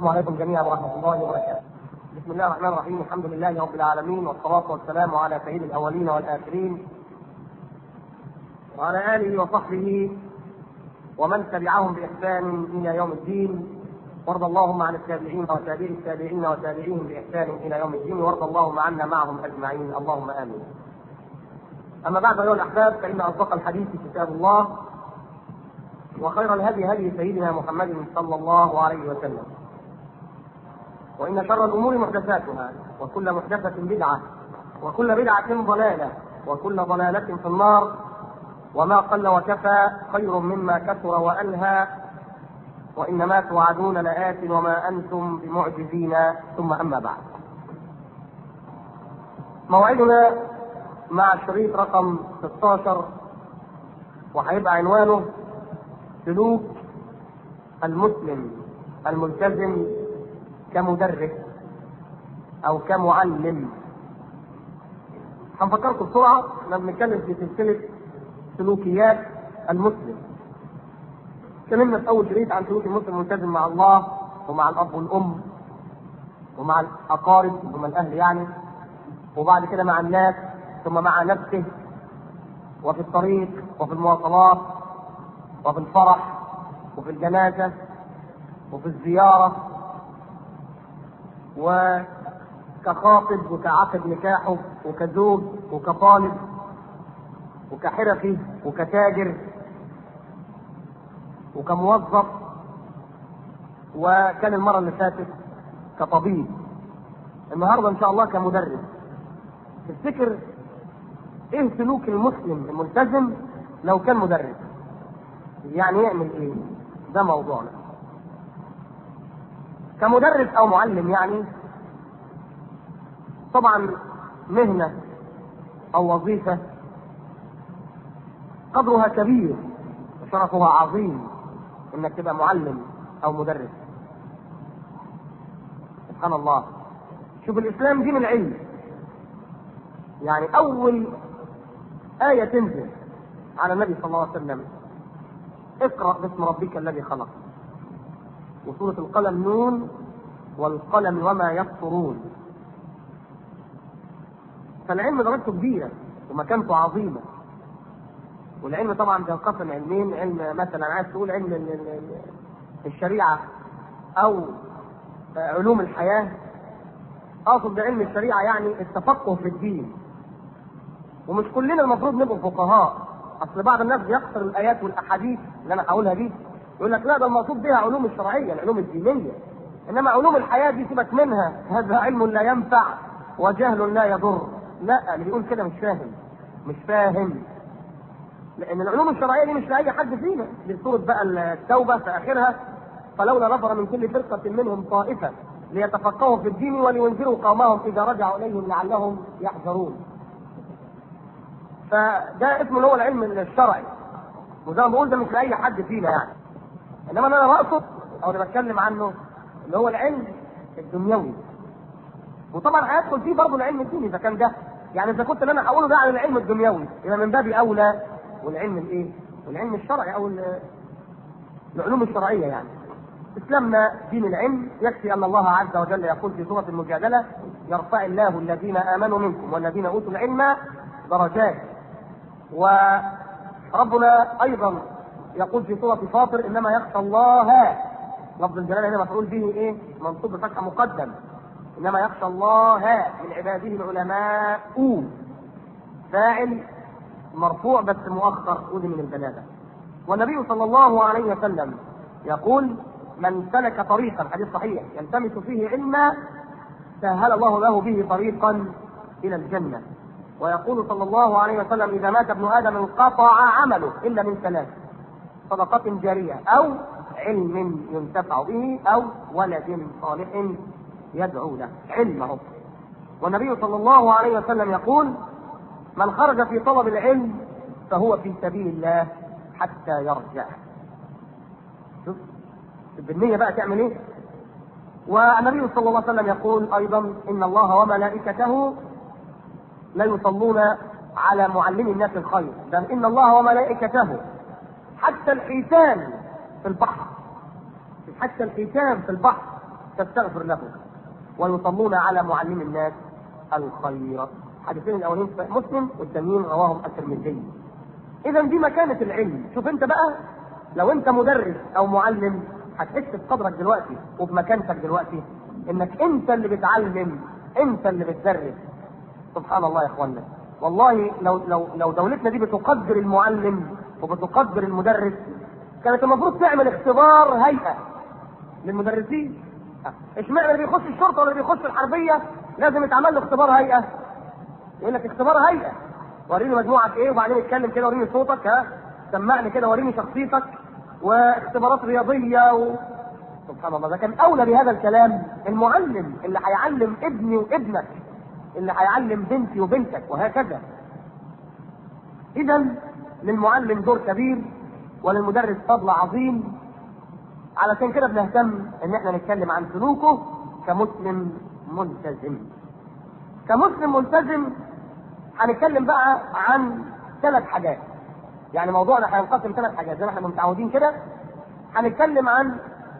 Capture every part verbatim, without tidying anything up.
السلام عليكم جميعا ورحمة الله وبركاته. بسم الله الرحمن الرحيم، الحمد لله رب العالمين، والصلاة والسلام على سيد الأولين والآخرين وعلى آله وصحبه ومن تبعهم بإحسان إلى يوم الدين. وارض اللهم عن التابعين وتابعي التابعين وتابعيهم بإحسان إلى يوم الدين، وارض اللهم عنا معهم أجمعين، اللهم آمين. أما بعد أيها الأحباب، فإن أصدق الحديث كتاب الله، وخير الهدي هدي سيدنا محمد صلى الله عليه وسلم، وإن شر الأمور محدثاتها، وكل محدثة بدعة، وكل بدعة ضلالة، وكل ضلالة في النار، وما قل وكفى خير مما كثر وألهى، وإنما توعدون لآت وما أنتم بمعجزين. ثم أما بعد، موعدنا مع الشريط رقم ستة عشر، وهيبقى عنوانه سلوك المسلم الملتزم كمدرس او كمعلم. هنفكركم بسرعه، احنا بنتكلم في سلسله سلوكيات المسلم. اتكلمنا في اول شريط عن سلوك المسلم الملتزم مع الله ومع الاب والام ومع الاقارب ومع الاهل يعني، وبعد كده مع الناس، ثم مع نفسه، وفي الطريق وفي المواصلات وفي الفرح وفي الجنازه وفي الزياره، وكخاطب وكعقد نكاحه، وكزوج وكطالب وكحرفي وكتاجر وكموظف، وكان المرة اللي فاتت كطبيب، النهارده ان شاء الله كمدرس. تفتكر ايه سلوك المسلم الملتزم لو كان مدرس؟ يعني يعمل ايه؟ ده موضوعنا. كمدرس او معلم يعني طبعا مهنة او وظيفة قدرها كبير وشرفها عظيم انك تبقى معلم او مدرس. سبحان الله، شوف الاسلام دين العلم. يعني اول آية تنزل على النبي صلى الله عليه وسلم اقرأ باسم ربك الذي خلق، وسورة القلم نون والقلم وما يسطرون. فالعلم درجته كبيرة ومكانته عظيمة. والعلم طبعا بينقسم علمين، علم مثلا عايز تقول علم الشريعة او علوم الحياة. اقصد بعلم الشريعة يعني التفقه في الدين، ومش كلنا المفروض نبقى فقهاء. اصل بعض الناس بيقصر الايات والاحاديث اللي انا هقولها دي، يقول لك لا ده المقصود بها علوم الشرعيه، العلوم الدينيه، انما علوم الحياه دي سيبك منها، هذا علم لا ينفع وجهل لا يضر. لا، اللي بيقول كده مش فاهم، مش فاهم. لان العلوم الشرعيه دي مش لاي حد فينا. دي سوره بقى التوبه في اخرها، فلولا نفر من كل فرقه منهم طائفه ليتفقهوا في الدين ولينذروا قومهم اذا رجعوا اليهم لعلهم يحذرون. فده اسمه اللي هو العلم الشرعي، وزي ما بقول ده مش لاي حد فينا يعني. انما انا بقصد او اللي بتكلم عنه اللي هو العلم الدنيوي. وطبعا هيدخل فيه برضه العلم الديني اذا كان ده، يعني اذا كنت اللي انا هقوله ده عن العلم الدنيوي يبقى من باب اولى والعلم الايه؟ والعلم الشرعي او العلوم الشرعيه يعني. اسلامنا دين العلم. يكفي ان الله عز وجل يقول في سوره المجادله: يرفع الله الذين امنوا منكم والذين اوتوا العلم درجات. وربنا ايضا يقول في سوره فاطر: انما يخشى الله، لفظ الجلاله هنا مفعول به ايه؟ منصوب بفتح مقدم. انما يخشى الله من عباده العلماء، فاعل مرفوع بس مؤخر، اذن من البلاغه. والنبي صلى الله عليه وسلم يقول: من سلك طريقا، حديث صحيح، يلتمس فيه علما سهل الله له به طريقا الى الجنه. ويقول صلى الله عليه وسلم: اذا مات ابن ادم انقطع عمله الا من ثلاث: صدقة جارية، او علم ينتفع به، او ولد صالح يدعو له. علمه. والنبي صلى الله عليه وسلم يقول: من خرج في طلب العلم فهو في سبيل الله حتى يرجع. شوف بالنية بقى تعمل ايه. والنبي صلى الله عليه وسلم يقول ايضا: ان الله وملائكته لا يصلون على معلم الناس الخير، بل ان الله وملائكته حتى الحيتان في البحر، حتى الحيتان في البحر تستغفر له ويصلون على معلم الناس الخير. حديثين الاولين في مسلم والثانيين رواهم الترمذي. اذا دي مكانه العلم. شوف انت بقى لو انت مدرس او معلم هتحس بقدرك دلوقتي وبمكانتك دلوقتي انك انت اللي بتعلم، انت اللي بتدرس. سبحان الله يا اخوانا، والله لو لو لو دولتنا دي بتقدر المعلم وبتقدر المدرس كانت المفروض تعمل اختبار هيئه للمدرسين. اشمعنى اللي بيخش الشرطه ولا اللي بيخش الحربيه لازم يتعمل له اختبار هيئه؟ يقول لك اختبار هيئه، وريني مجموعك ايه وبعدين اتكلم كده، وريني صوتك، ها سمعني كده، وريني شخصيتك، واختبارات رياضيه و... سبحان الله، ده كان اولى بهذا الكلام المعلم اللي هيعلم ابني وابنك، اللي هيعلم بنتي وبنتك، وهكذا. اذا للمعلم دور كبير وللمدرس فضل عظيم. علشان كده بنهتم ان احنا نتكلم عن سلوكه كمسلم ملتزم. كمسلم ملتزم هنتكلم بقى عن ثلاث حاجات. يعني موضوعنا هينقسم ثلاث حاجات زي ما احنا متعودين كده. هنتكلم عن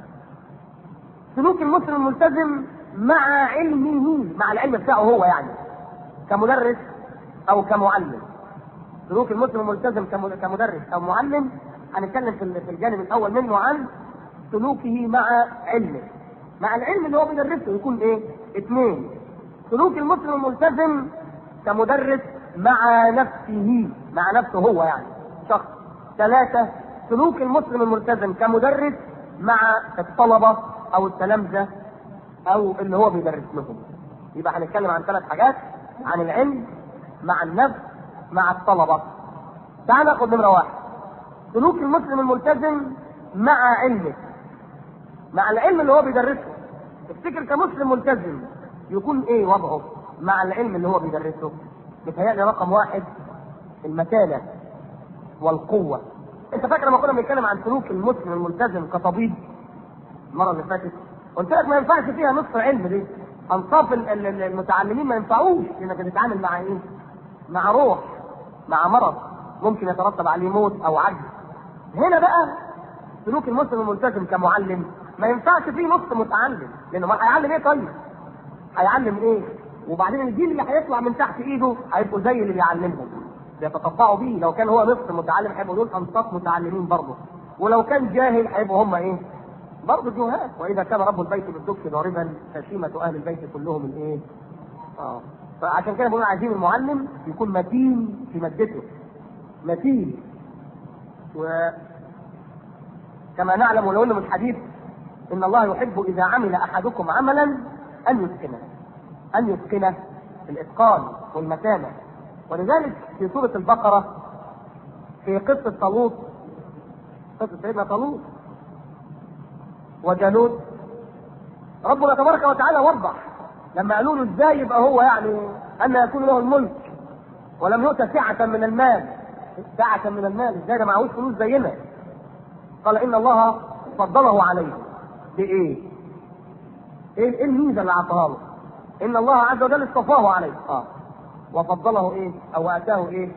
سلوك المسلم الملتزم مع علمه، مع العلم بتاعه هو، يعني كمدرس او كمعلم. سلوك المسلم الملتزم كمدرس او معلم. هنتكلم في الجانب الاول منه عن سلوكه مع علمه، مع العلم اللي هو بيدرسه. يكون ايه؟ اثنين، سلوك المسلم الملتزم كمدرس مع نفسه، مع نفسه هو يعني شخص. ثلاثة، سلوك المسلم الملتزم كمدرس مع الطلبة او التلامذة او اللي هو بيدرس لهم. يبقى هنتكلم عن ثلاث حاجات: عن العلم، مع النفس، مع الطلبة. تعال ناخد نمرة واحد، سلوك المسلم الملتزم مع علمه، مع العلم اللي هو بيدرسه. تفتكر كمسلم ملتزم يكون ايه وضعه مع العلم اللي هو بيدرسه؟ بيتهيألي رقم واحد المتانة والقوة. انت فاكر لما كنا بنتكلم عن سلوك المسلم الملتزم كطبيب المرة اللي فاتت؟ قلت لك ما ينفعش فيها نصف علم دي. انصاف المتعلمين ما ينفعوش، لانك تتعامل مع ايه؟ مع روح، مع مرض ممكن يترتب عليه موت او عجز. هنا بقى سلوك المسلم الملتزم كمعلم ما ينفعش فيه نص متعلم، لانه ما هيعلم ايه؟ طيب هيعلم ايه؟ وبعدين الجيل اللي هيطلع من تحت ايده هيبقوا زي اللي بيعلمهم، بيتقطعوا بيه. لو كان هو نصف متعلم هيبقوا دول انصاف متعلمين برضه، ولو كان جاهل هيبقوا هم ايه؟ برضه جهال. واذا كان رب البيت بالدك ضاربا فشيمة اهل البيت كلهم الايه؟ اه فعشان كده بنقول عايزين المعلم يكون متين في مادته، متين. وكما نعلم ولو انه مش حديث، ان الله يحب اذا عمل احدكم عملا ان يتقنه، ان يتقنه الاتقان والمتانه. ولذلك في سوره البقره في قصه طالوت، قصه سيدنا طالوت وجالوت، ربنا تبارك وتعالى وضح لما قالوا له ازاي يبقى هو يعني ان يكون له الملك ولم يؤت سعة من المال. سعة من المال ازاي؟ ده معهوش فلوس زينا. قال ان الله فضله عليه بايه؟ ايه الميزه اللي اعطاها له؟ ان الله عز وجل اصطفاه عليه اه وفضله ايه؟ او اتاه ايه؟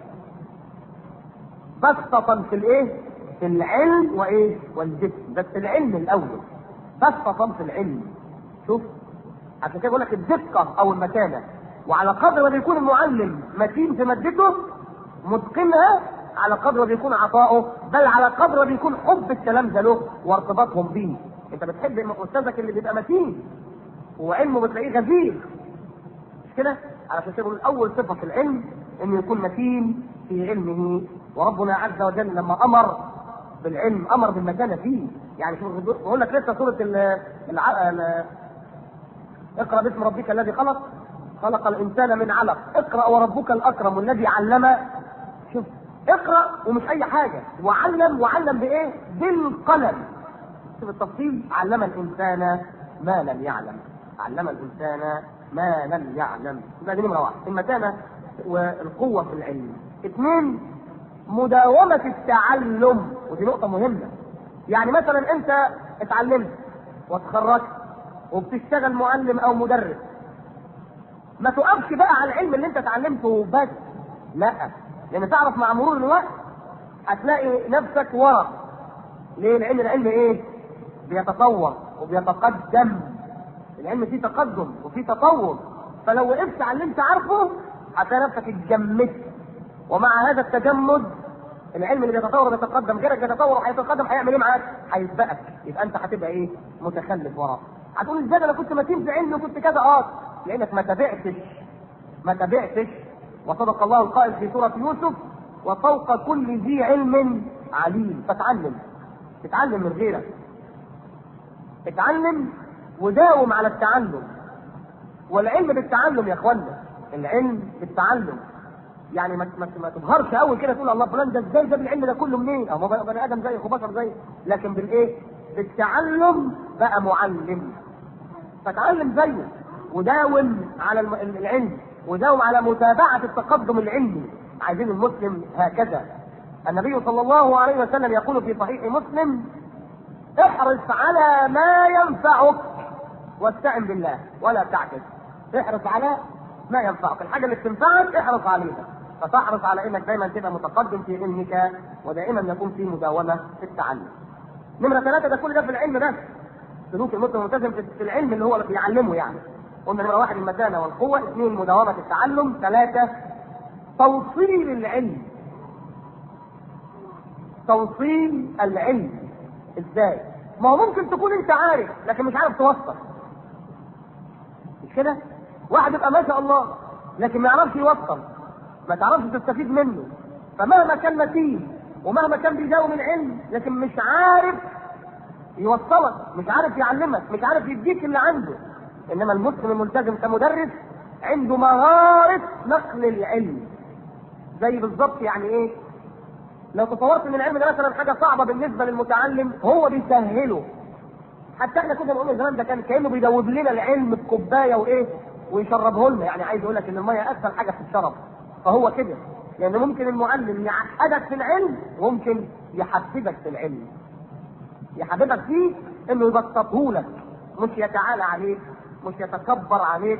بسطة في الايه؟ في العلم وايه؟ والجسم. بس العلم الاول، بسطة في العلم. شوف عشان كده بقول لك الدقة او المتانة. وعلى قدر ما بيكون المعلم متين في مادته متقنها، على قدر ما بيكون عطاؤه، بل على قدر ما بيكون حب التلامذة له وارتباطهم بيه. انت بتحب استاذك اللي بيبقى متين وعلمه بتلاقيه غزير، مش كده؟ علشان كده بقول اول صفة في العلم انه يكون متين في علمه. وربنا عز وجل لما امر بالعلم امر بالمتانة فيه. يعني شوف بقول لك لسه سورة الع... اقرأ باسم ربك الذي خلق، خلق الانسان من علق، اقرأ وربك الاكرم الذي علم. شوف اقرأ ومش اي حاجة، وعلم. وعلم بايه؟ بالقلم. شوف التفصيل، علم الانسان ما لم يعلم، علم الانسان ما لم يعلم. يبقى دي نمرة واحد المتانة والقوة في العلم. اثنين، مداومة التعلم، ودي نقطة مهمة. يعني مثلا انت اتعلمت واتخرجت وبتشتغل معلم او مدرس، ما تقفش بقى على العلم اللي انت اتعلمته بس، لا، لان تعرف مع مرور الوقت هتلاقي نفسك ورا. ليه؟ لان العلم ايه؟ بيتطور وبيتقدم. العلم فيه تقدم وفيه تطور، فلو وقفت على اللي انت عارفه هتلاقي نفسك اتجمدت. ومع هذا التجمد العلم اللي بيتطور وبيتقدم غيرك بيتطور وهيتقدم، هيعمل ايه معاك؟ هيسبقك، يبقى انت هتبقى ايه؟ متخلف وراه. هتقول ازاي انا كنت متين في علمي وكنت كذا؟ اه لانك ما تابعتش ما تابعتش وصدق الله القائل في سورة يوسف: وفوق كل ذي علم عليم. فتعلم، تتعلم من غيرك، اتعلم وداوم على التعلم. والعلم بالتعلم يا اخوانا، العلم بالتعلم. يعني ما ما ما تظهرش اول كده تقول الله فلان ده ازاي جاب العلم ده كله منين؟ او هو بني ادم زيك وبشر زيك، لكن بالايه؟ بالتعلم بقى معلم. فتعلم زيه وداوم على العلم وداوم على متابعة التقدم العلمي. عايزين المسلم هكذا. النبي صلى الله عليه وسلم يقول في صحيح مسلم: احرص على ما ينفعك واستعن بالله ولا تعجز. احرص على ما ينفعك، الحاجة اللي بتنفعك احرص عليها، فتحرص على انك دايما تبقى متقدم في علمك ودائما يكون في مداومة في التعلم. نمرة ثلاثة، ده كل ده في العلم بس. سلوك المسلم الملتزم في العلم اللي هو اللي بيعلمه يعني. قلنا نمرة واحد المتانة والقوة، اثنين مداومة التعلم، ثلاثة توصيل العلم. توصيل العلم ازاي؟ ما هو ممكن تكون انت عارف لكن مش عارف توصل، مش كده؟ واحد يبقى ما شاء الله لكن ما يعرفش يوصل، ما تعرفش تستفيد منه، فمهما كان متين ومهما كان بيداوم العلم لكن مش عارف يوصلك، مش عارف يعلمك، مش عارف يديك اللي عنده. انما المسلم الملتزم كمدرس عنده مهارة نقل العلم. زي بالظبط يعني ايه؟ لو تصورت ان العلم ده مثلا حاجة صعبة بالنسبة للمتعلم، هو بيسهله. حتى احنا كنا بنقول زمان ده كان كأنه بيدوب لنا العلم بكوباية وايه؟ ويشربه لنا. يعني عايز اقول لك ان المية اسهل حاجة في الشرب، فهو كده. لان يعني ممكن المعلم يعقدك في العلم وممكن يحببك في العلم. يحببك فيه انه يبسطه لك، مش يتعالى عليك، مش يتكبر عليك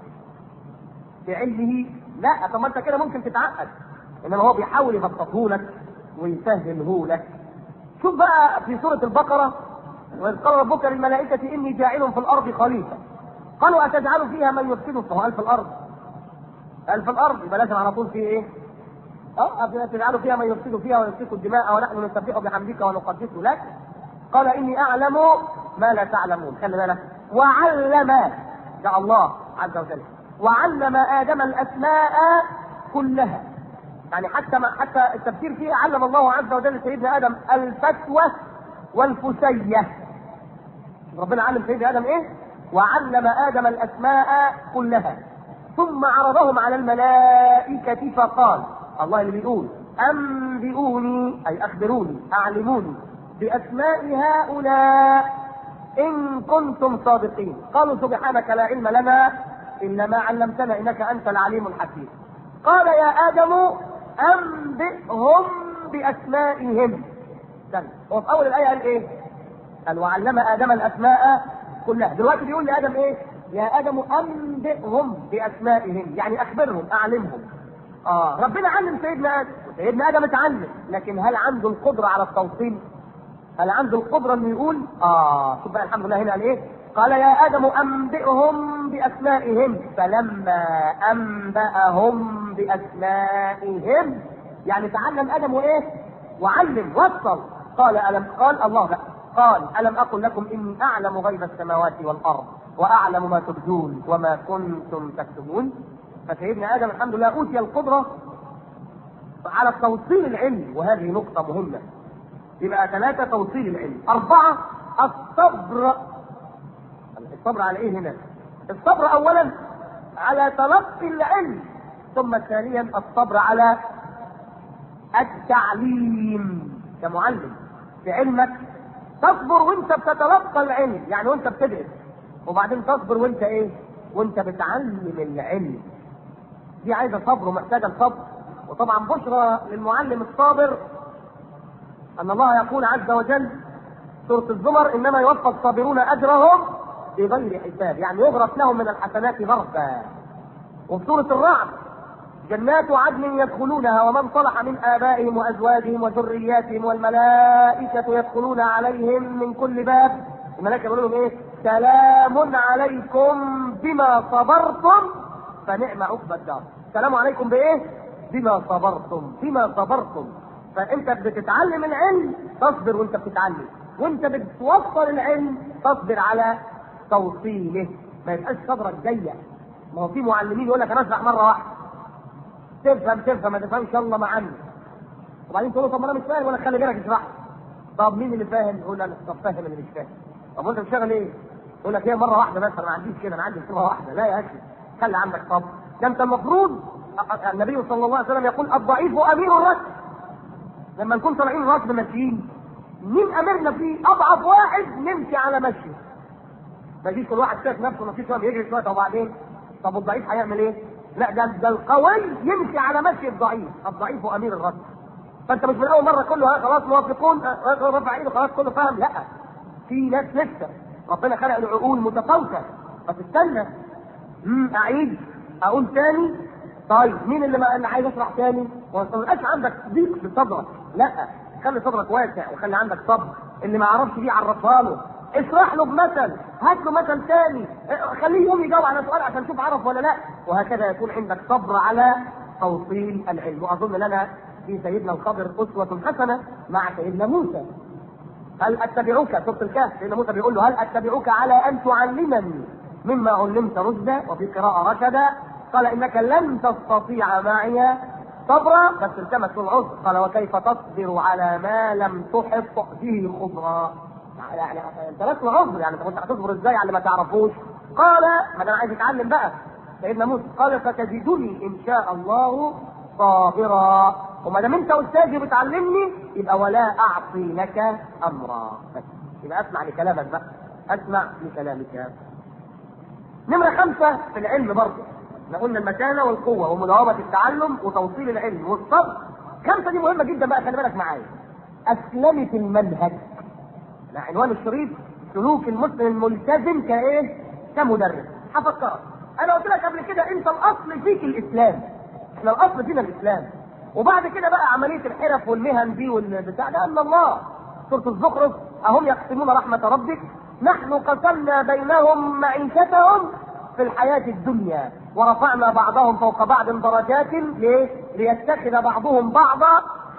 بعلمه. لا، طب ما انت كده ممكن تتعقد، انما هو بيحاول يبسطه لك ويسهله لك. شوف بقى في سورة البقرة: وإذ قال ربك للملائكة إني جاعل في الأرض خليفة قالوا أتجعل فيها من يفسد؟ فهو قال في الأرض، قال في الأرض يبقى لازم على طول في إيه؟ اه أتجعل فيها من يفسد فيها ويسفك الدماء ونحن نسبح بحمدك ونقدس لك قال إني أعلم ما لا تعلمون. خلي بالك، وعلم، ده الله عز وجل، وعلم آدم الأسماء كلها. يعني حتى ما حتى التفسير فيه علم الله عز وجل سيدنا آدم الفتوى والفسية. ربنا علم سيدنا آدم إيه؟ وعلم آدم الأسماء كلها ثم عرضهم على الملائكة فقال، الله اللي بيقول: أنبئوني، أي أخبروني، أعلموني بأسماء هؤلاء إن كنتم صادقين. قالوا سبحانك لا علم لنا إلا ما علمتنا إنك أنت العليم الحكيم. قال يا آدم أنبئهم بأسمائهم. استنى، هو في أول الآية قال إيه؟ قال وعلم آدم الأسماء كلها. دلوقتي بيقول لآدم إيه؟ يا آدم أنبئهم بأسمائهم، يعني أخبرهم، أعلمهم. آه ربنا علم سيدنا آدم، وسيدنا آدم اتعلم، لكن هل عنده القدرة على التوصيل؟ هل عنده القدرة إنه يقول؟ آه شوف بقى الحمد لله هنا قال إيه؟ قال يا آدم أنبئهم بأسمائهم فلما أنبأهم بأسمائهم، يعني تعلم آدم وإيه؟ وعلم، وصل. قال ألم قال الله بقى قال ألم أقل لكم إني أعلم غيب السماوات والأرض وأعلم ما تبدون وما كنتم تكتبون. فسيدنا آدم الحمد لله أوتي القدرة على التوصيل العلمي، وهذه نقطة مهمة. يبقى ثلاثة توصيل العلم. أربعة الصبر. الصبر على إيه هنا؟ الصبر أولا على تلقي العلم، ثم ثانيا الصبر على التعليم. كمعلم في علمك تصبر وانت بتتلقى العلم، يعني وانت بتدرس، وبعدين تصبر وانت ايه؟ وانت بتعلم العلم. دي عايزه صبر ومحتاجه الصبر. وطبعا بشرى للمعلم الصابر ان الله يقول عز وجل سورة الزمر: انما يوفى الصابرون اجرهم بغير حساب، يعني يغرس لهم من الحسنات غرفا. وفي سورة الرعد: جنات عدن يدخلونها ومن صلح من آبائهم وأزواجهم وذرياتهم والملائكة يدخلون عليهم من كل باب. الملائكة يقولون لهم إيه؟ سلام عليكم بما صبرتم فنعم عقبى الدار. سلام عليكم بايه؟ بما صبرتم، بما صبرتم. فانت بتتعلم العلم تصبر وانت بتتعلم، وانت بتوصل العلم تصبر على توصيله، ما يبقاش صبرك ضيق. ما هو في معلمين يقول لك انا اشرح مره واحده تفهم تفهم ما تفهمش الله معانا، وبعدين تقول له طب ما انا مش فاهم ولا خلي غيرك يشرح. طب مين اللي فاهم؟ يقول انا طب فاهم اللي مش فاهم. طب وانت بتشتغل ايه؟ يقول لك هي مره واحده بس، انا ما عنديش كده، انا عندي مره واحده. لا يا اخي خلي عندك صبر. ده انت المفروض النبي صلى الله عليه وسلم يقول الضعيف امير الركب. لما نكون طالعين الركب ماشيين مين امرنا فيه؟ اضعف واحد نمشي على مشيه. ما يجيش كل واحد شايف نفسه ما فيش واحد يجري شويه وبعدين طب الضعيف هيعمل ايه؟ لا ده ده القوي يمشي على مشي الضعيف، الضعيف امير الركب. فانت مش من اول مره كله خلاص موافقون رفع ايده خلاص كله فاهم، لا في ناس لسه ربنا خلق العقول متفاوته فتستنى. امم اعيد اقول تاني. طيب مين اللي ما اللي عايز اشرح تاني؟ وما تبقاش عندك ضيق في صدرك، لا خلي صدرك واسع وخلي عندك صبر. اللي ما يعرفش دي عرفها له، اشرح له بمثل، هات له مثل تاني، خليه يقوم يجاوب على سؤال عشان تشوف عرف ولا لا، وهكذا يكون عندك صبر على توصيل العلم. واظن لنا في سيدنا الخضر اسوه حسنه مع سيدنا موسى. هل اتبعوك، سوره الكهف سيدنا موسى بيقول له هل اتبعوك على ان تعلمني مما علمت رشدا، وفي قراءه رشدا. قال انك لن تستطيع معي صبرا، بس التمس العذر. قال وكيف تصبر على ما لم تحط به خبرا؟ يعني انت لست عذر، يعني انت كنت هتصبر ازاي على اللي ما تعرفوش؟ قال ما انا عايز اتعلم بقى. سيدنا موسى قال فتجدني ان شاء الله صابرا. وما دام انت استاذي بتعلمني يبقى ولا اعصي لك امرا. بس يبقى اسمع لكلامك بقى، اسمع لكلامك. نمرة خمسة في العلم برضه، احنا قلنا المتانة والقوة ومداومة التعلم وتوصيل العلم والصبر. خمسة دي مهمة جدا بقى، خلي بالك معايا. أسلمة المنهج. عنوان الشريط سلوك المسلم الملتزم كايه؟ كمدرس. هفكرك انا قلت لك قبل كده انت الاصل فيك الاسلام، احنا الاصل فينا الاسلام، وبعد كده بقى عمليه الحرف والمهن دي والبتاع ده ان الله. سوره الزخرف اهم يقسمون رحمه ربك نحن قسمنا بينهم معيشتهم في الحياه الدنيا ورفعنا بعضهم فوق بعض درجات ليه؟ ليتخذ بعضهم بعضا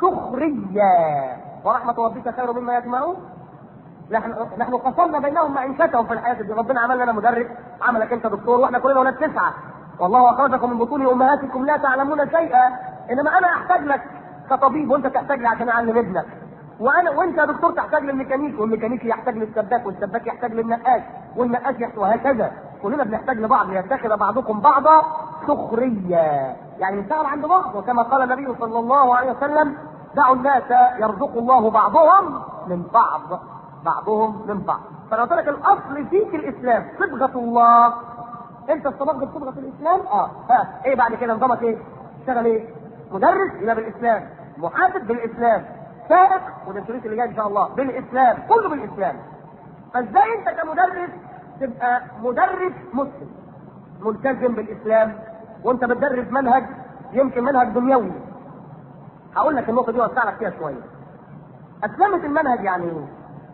سخريا ورحمه ربك خير مما يجمعون. نحن نحن قسمنا بينهم معيشتهم في الحياه الدنيا. ربنا عمل لنا مدرس، عملك انت دكتور، واحنا كلنا ولاد تسعه. والله اخرجكم من بطون امهاتكم لا تعلمون شيئا. انما انا احتاج لك كطبيب وانت تحتاج لي عشان اعلم ابنك، وانا وانت يا دكتور تحتاج للميكانيكي والميكانيكي يحتاج للسباك والسباك يحتاج للنقاش والنقاش يحتاج، وهكذا كلنا بنحتاج لبعض ليتخذ بعضكم بعضا سخريا، يعني نشتغل عند بعض. وكما قال النبي صلى الله عليه وسلم دعوا الناس يرزق الله بعضهم من بعض، بعضهم من بعض. فانا قلت لك الاصل فيك الاسلام، صبغه الله. انت استبغت بصبغه الاسلام، اه ها ايه بعد كده نظامك ايه؟ تشتغل ايه؟ مدرس يبقى بالاسلام، محاسب بالاسلام، سائق وده الشريط اللي جاي ان شاء الله بالاسلام، كله بالاسلام. فازاي انت كمدرس تبقى مدرس مسلم ملتزم بالاسلام وانت بتدرس منهج يمكن منهج دنيوي؟ هقول لك النقطه دي واسع لك فيها شويه. اسلمه المنهج يعني ايه؟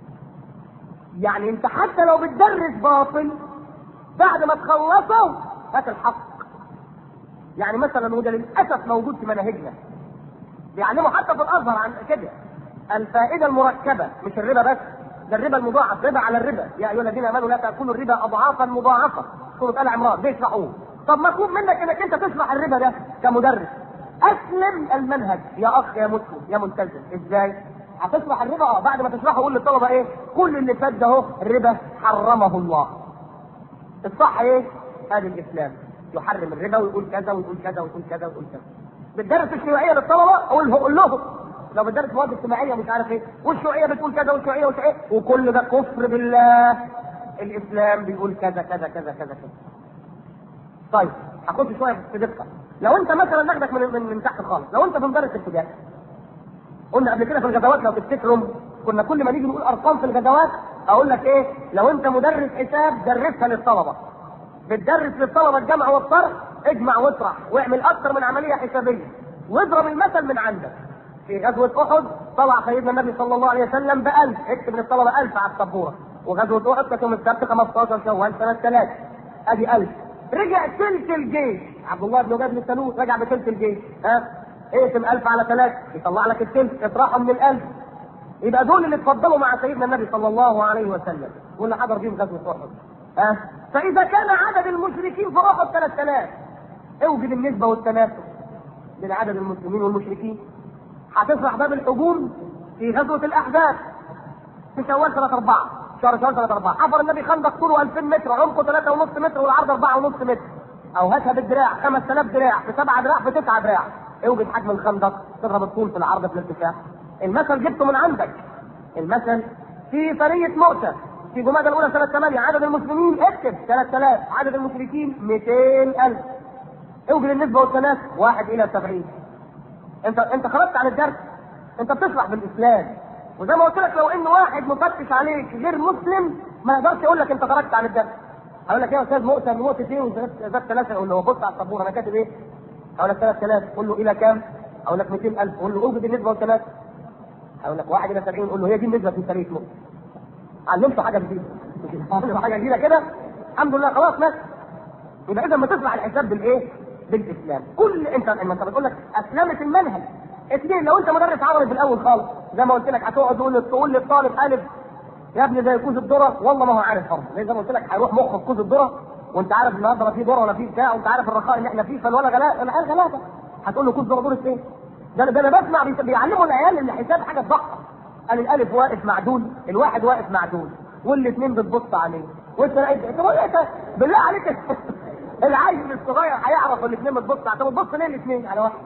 يعني انت حتى لو بتدرس باطل بعد ما تخلصه هات الحق. يعني مثلا وده للاسف موجود في مناهجنا، بيعلموا حتى في الازهر عن كده الفائده المركبه، مش الربا بس، ده الربا المضاعف، ربا على الربا. يا ايها الذين امنوا لا تاكلوا الربا اضعافا مضاعفه، سوره ال عمران بيشرحوه. طب مطلوب منك انك انت تشرح الربا ده كمدرس. اسلم المنهج يا اخ يا مسلم يا ملتزم. ازاي؟ هتشرح الربا، اه بعد ما تشرحه قول للطلبه ايه؟ كل اللي فات ده اهو الربا حرمه الله. الصح ايه؟ هذا الاسلام يحرم الربا ويقول كذا ويقول كذا ويقول كذا ويقول كذا. بتدرس الشيوعيه للطلبه قول قول لهم، لو بتدرس مواد اجتماعيه مش عارف ايه، والشيوعيه بتقول كذا والشيوعيه والشيوعيه وكل ده كفر بالله. الاسلام بيقول كذا كذا كذا كذا كذا. طيب هاخد شويه في دقه. لو انت مثلا ناخدك من, من من تحت خالص، لو انت في مدرس ابتدائي، قلنا قبل كده في الغزوات لو تفتكروا كنا كل ما نيجي نقول ارقام في الغزوات اقول لك ايه؟ لو انت مدرس حساب درسها للطلبه، بتدرس للطلبه الجمع والطرح، اجمع واطرح واعمل اكثر من عمليه حسابيه واضرب المثل من عندك. في غزوه احد طلع سيدنا النبي صلى الله عليه وسلم بألف، اكتب للطلبه ألف على السبوره، وغزوه احد كانت يوم السبت خمستاشر شوال سنه ثلاثة، ادي ألف. رجع ثلث الجيش، عبد الله بن ابي بن سلول رجع بثلث الجيش، ها اقسم ألف على ثلاثة يطلع لك الثلث، اطرحوا من الألف. يبقى دول اللي اتفضلوا مع سيدنا النبي صلى الله عليه وسلم واللي حضر بيهم غزوه احد. ها فاذا كان عدد المشركين في احد ثلاثة آلاف، اوجد النسبه والتناسب بين عدد المسلمين والمشركين. هتفرح باب الهجوم في غزوه الاحزاب في شوال سنه أربعة، شهر شوال سنه أربعة، حفر النبي خندق طوله ألفين متر، عمقه ثلاثة ونص متر والعرض أربعة ونص متر، او هاتها بالدراع خمسة آلاف دراع في سبعة دراع في تسعة دراع. اوجد حجم الخندق تضرب الطول في العرض في الارتفاع. المثل جبته من عندك. المثل في سريه مؤتة في جمادى الاولى سنه ثمانية، عدد المسلمين اكتب ثلاثة آلاف، عدد المشركين مئتين ألف. اوجد النسبه والتناسب واحد الى سبعين. انت انت خرجت عن الدرس، انت بتشرح بالاسلام، وزي ما قلت لك لو ان واحد مفتش عليك غير مسلم ما يقدرش يقول لك انت خرجت عن الدرس. هقول لك ايه يا استاذ مؤتة مؤتة ايه وزاد ثلاثه؟ اقول له بص على السبوره انا كاتب ايه؟ هقول لك ثلاثة آلاف، قول له الى كام؟ اقول لك مئتين ألف، قول له اوجد النسبه والتناسب. هقول لك واحد الى سبعين، قول له هي دي النسبه في سريه مؤتة. علمته حاجه جديده، علمته حاجه جديده كده، الحمد لله خلاص ماشي. يبقى اذا ما تطلع الحساب بالايه؟ بالاسلام. كل انت انت بتقول لك اسلمت المنهج. اثنين، لو انت مدرس عربي في الاول خالص زي ما قلت لك هتقعد تقول تقول للطالب الف يا ابني زي كوز الذره، والله ما هو عارف برضه، زي ما قلت لك هيروح مخه في كوز الذره، وانت عارف النهارده لا في ذره ولا في بتاع، وانت عارف الرخاء اللي احنا فيه، فالولا غلاء العيال غلابه. هتقول له كوز ذره دور ايه؟ ده ده انا بسمع بيعلموا العيال ان الحساب حاجه ضخمه. قال الالف واقف معدول، الواحد واقف معدول، والاثنين بتبص عليه، وانت انت بالله عليك العيل الصغير هيعرف الاثنين بتبص عليه؟ طب بتبص ليه الاثنين على واحد؟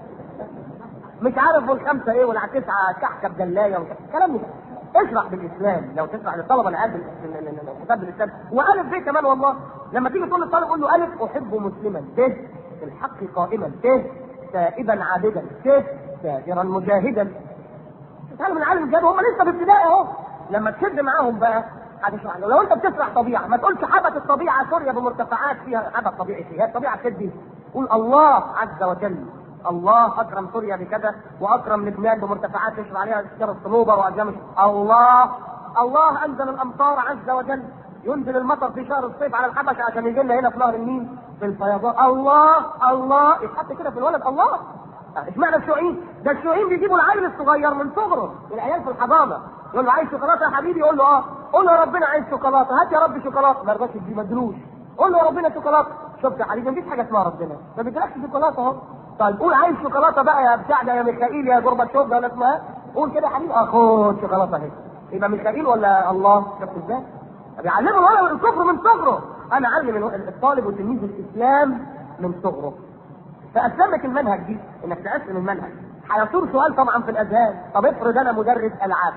مش عارف والخمسه ايه ولا تسعه كحكه بدلايه الكلام ده. اشرح بالاسلام، لو تشرح للطلبه العيال الكتاب بالاسلام والف ب كمان. والله لما تيجي تقول للطالب قول له الف احب مسلما، ت في الحق قائما، ت تائبا عابدا، ت تاجرا مجاهدا. تعالوا من العالم الجاد، هم لسه في ابتدائي اهو. لما تشد معاهم بقى هتشرح له. لو انت بتشرح طبيعه ما تقولش حبت الطبيعه سوريا بمرتفعات فيها حبت طبيعي فيها، الطبيعه بتدي. قول الله عز وجل، الله اكرم سوريا بكذا واكرم لبنان بمرتفعات يشرب عليها اشجار الصنوبر واجام. الله الله انزل الامطار عز وجل، ينزل المطر في شهر الصيف على الحبشه عشان يجي لنا هنا في نهر النيل في الفيضان. الله الله يتحط كده في الولد. الله اشمعنى الشيوعيين؟ ده الشيوعيين بيجيبوا العيل الصغير من صغره، العيال في الحضانه، يقول له عايز شوكولاته يا حبيبي؟ يقول له اه. قول له يا ربنا عايز شوكولاته، هات يا رب شوكولاته. ما رضاش يديه، ما ادلوش. قول له يا ربنا شوكولاته. شفت يا حبيبي مفيش حاجه اسمها ربنا، ما بيديلكش شوكولاته اهو. طيب قول عايز شوكولاته بقى يا بتاع ده يا ميخائيل يا جورباتشوف ولا اسمها، قول كده يا حبيبي اه خد شوكولاته اهي. يبقى ميخائيل ولا الله؟ شفت ازاي؟ بيعلموا الولد الكفر من صغره. انا علم الطالب والتلميذ الاسلام من صغره. فاسلمك المنهج دي انك تقسم المنهج. هيصير سؤال طبعا في الاذهان، طب افرض انا مدرس العاب،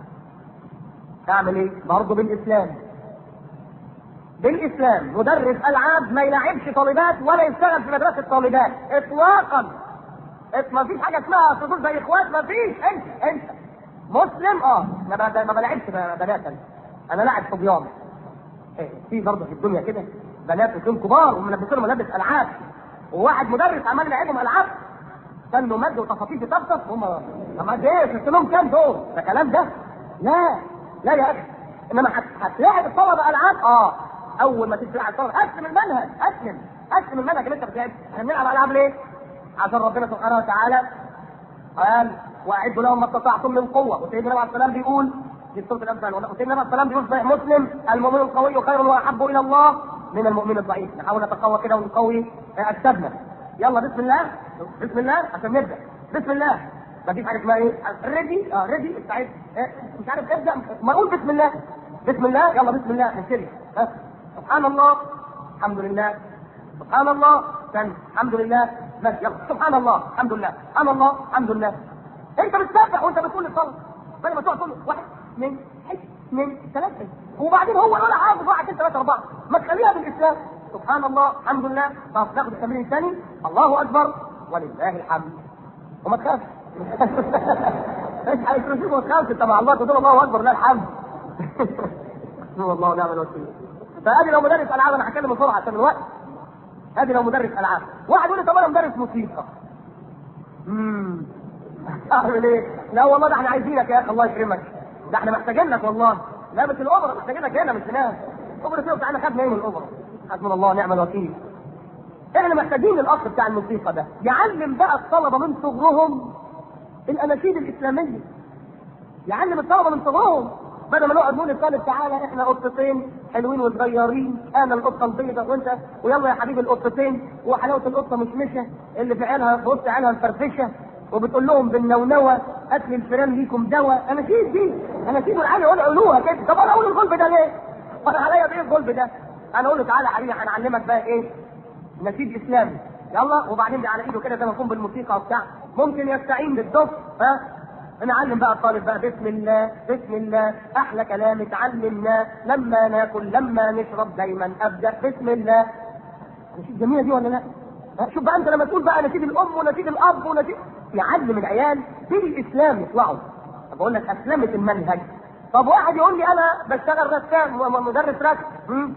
اعمل ايه؟ برضه بالاسلام. بالاسلام مدرس العاب ما يلعبش طالبات ولا يشتغل في مدرسه طالبات اطلاقا. ما فيش حاجه اسمها فصول زي اخوات، ما فيش. انت انت مسلم اه ما ما بلعبش بنات، انا لاعب صبيان. إيه؟ في برضه في الدنيا كده بنات وكلهم كبار وملبسين ملابس العاب، وواحد مدرس عمال يلعبهم العاب، كانوا مد وتفاصيل تطفطف هم ما ايه شفت لهم كام دول؟ ده كلام ده؟ لا لا يا اخي. انما هتلاعب الطلبه العاب اه اول ما تلاعب الطلبه قسم المنهج، قسم قسم المنهج اللي انت بتلعب. احنا بنلعب العاب ليه؟ عشان ربنا سبحانه وتعالى قال واعدوا لهم ما استطعتم من قوه، وسيدنا عليه السلام بيقول في سوره الانفال، وسيدنا عليه السلام بيقول صحيح مسلم المؤمن القوي خير واحب الى الله من المؤمن الضعيف. نحاول نتقوى كده ونقوي اجسادنا. يلا بسم الله بسم الله عشان نبدا. بسم الله ما فيش حاجه اسمها ايه؟ ريدي اه ريدي استعد إيه؟ مش عارف ابدا ما اقول بسم الله بسم الله يلا بسم الله نبتدي. سبحان الله الحمد لله سبحان الله ثاني الحمد لله ماشي يلا سبحان الله الحمد لله سبحان الله الحمد لله. انت بتسبح وانت بتقول للصلاه بدل ما تقعد تقول واحد اثنين اثنين ثلاثه وبعدين هو يقول حافظ واحد اثنين ثلاثه اربعه. ما تخليها بالاسلام سبحان الله الحمد لله. طب تاخد التمرين الثاني الله اكبر ولله الحمد وما تخافش. ايش هيكرشوك وما تخافش تبع الله تقول الله اكبر لله الحمد. هو الله ونعم الوكيل. فادي لو مدرس العاب انا هتكلم بسرعه عشان الوقت. ادي لو مدرس العاب واحد يقول لي طب انا مدرس موسيقى. امم اعمل ايه؟ لا والله ده احنا عايزينك يا اخي الله يكرمك، ده احنا محتاجين لك والله. لا بس الاوبرا محتاجينك هنا مش هناك. اوبرا فيه بتاعنا خدنا ايه من الاوبرا؟ حسبنا الله ونعم الوكيل. احنا محتاجين الاخ بتاع الموسيقى ده يعلم بقى الطلبه من صغرهم الاناشيد الاسلاميه. يعلم الطلبه من صغرهم بدل ما نقعد نقول للطالب تعالى احنا قطتين حلوين وصغيرين، انا القطه البيضاء وانت ويلا يا حبيبي القطتين، وحلاوه القطه مشمشه اللي في عينها في وسط عينها الفرفشه، وبتقول لهم بالنونوه اكل الفيران ليكم دواء. اناشيد دي اناشيد والعيال يقولوا قولوها كده. طب انا اقول الغلب ده ليه؟ انا عليا بايه الغلب ده؟ انا اقول له تعالى يا حبيبي هنعلمك بقى ايه؟ نشيد اسلامي يلا، وبعدين على ايده كده زي ما يكون بالموسيقى وبتاع، ممكن يستعين بالدف. ها نعلم بقى الطالب بقى بسم الله بسم الله احلى كلام اتعلمناه، لما ناكل لما نشرب دايما ابدا بسم الله. نشيد جميله دي ولا لا؟ شوف بقى انت لما تقول بقى نشيد الام ونشيد الاب ونشيد، يعلم العيال بالاسلام يطلعوا. طب اقول لك اسلمت المنهج. طب واحد يقول لي انا بشتغل رسام ومدرس رسم،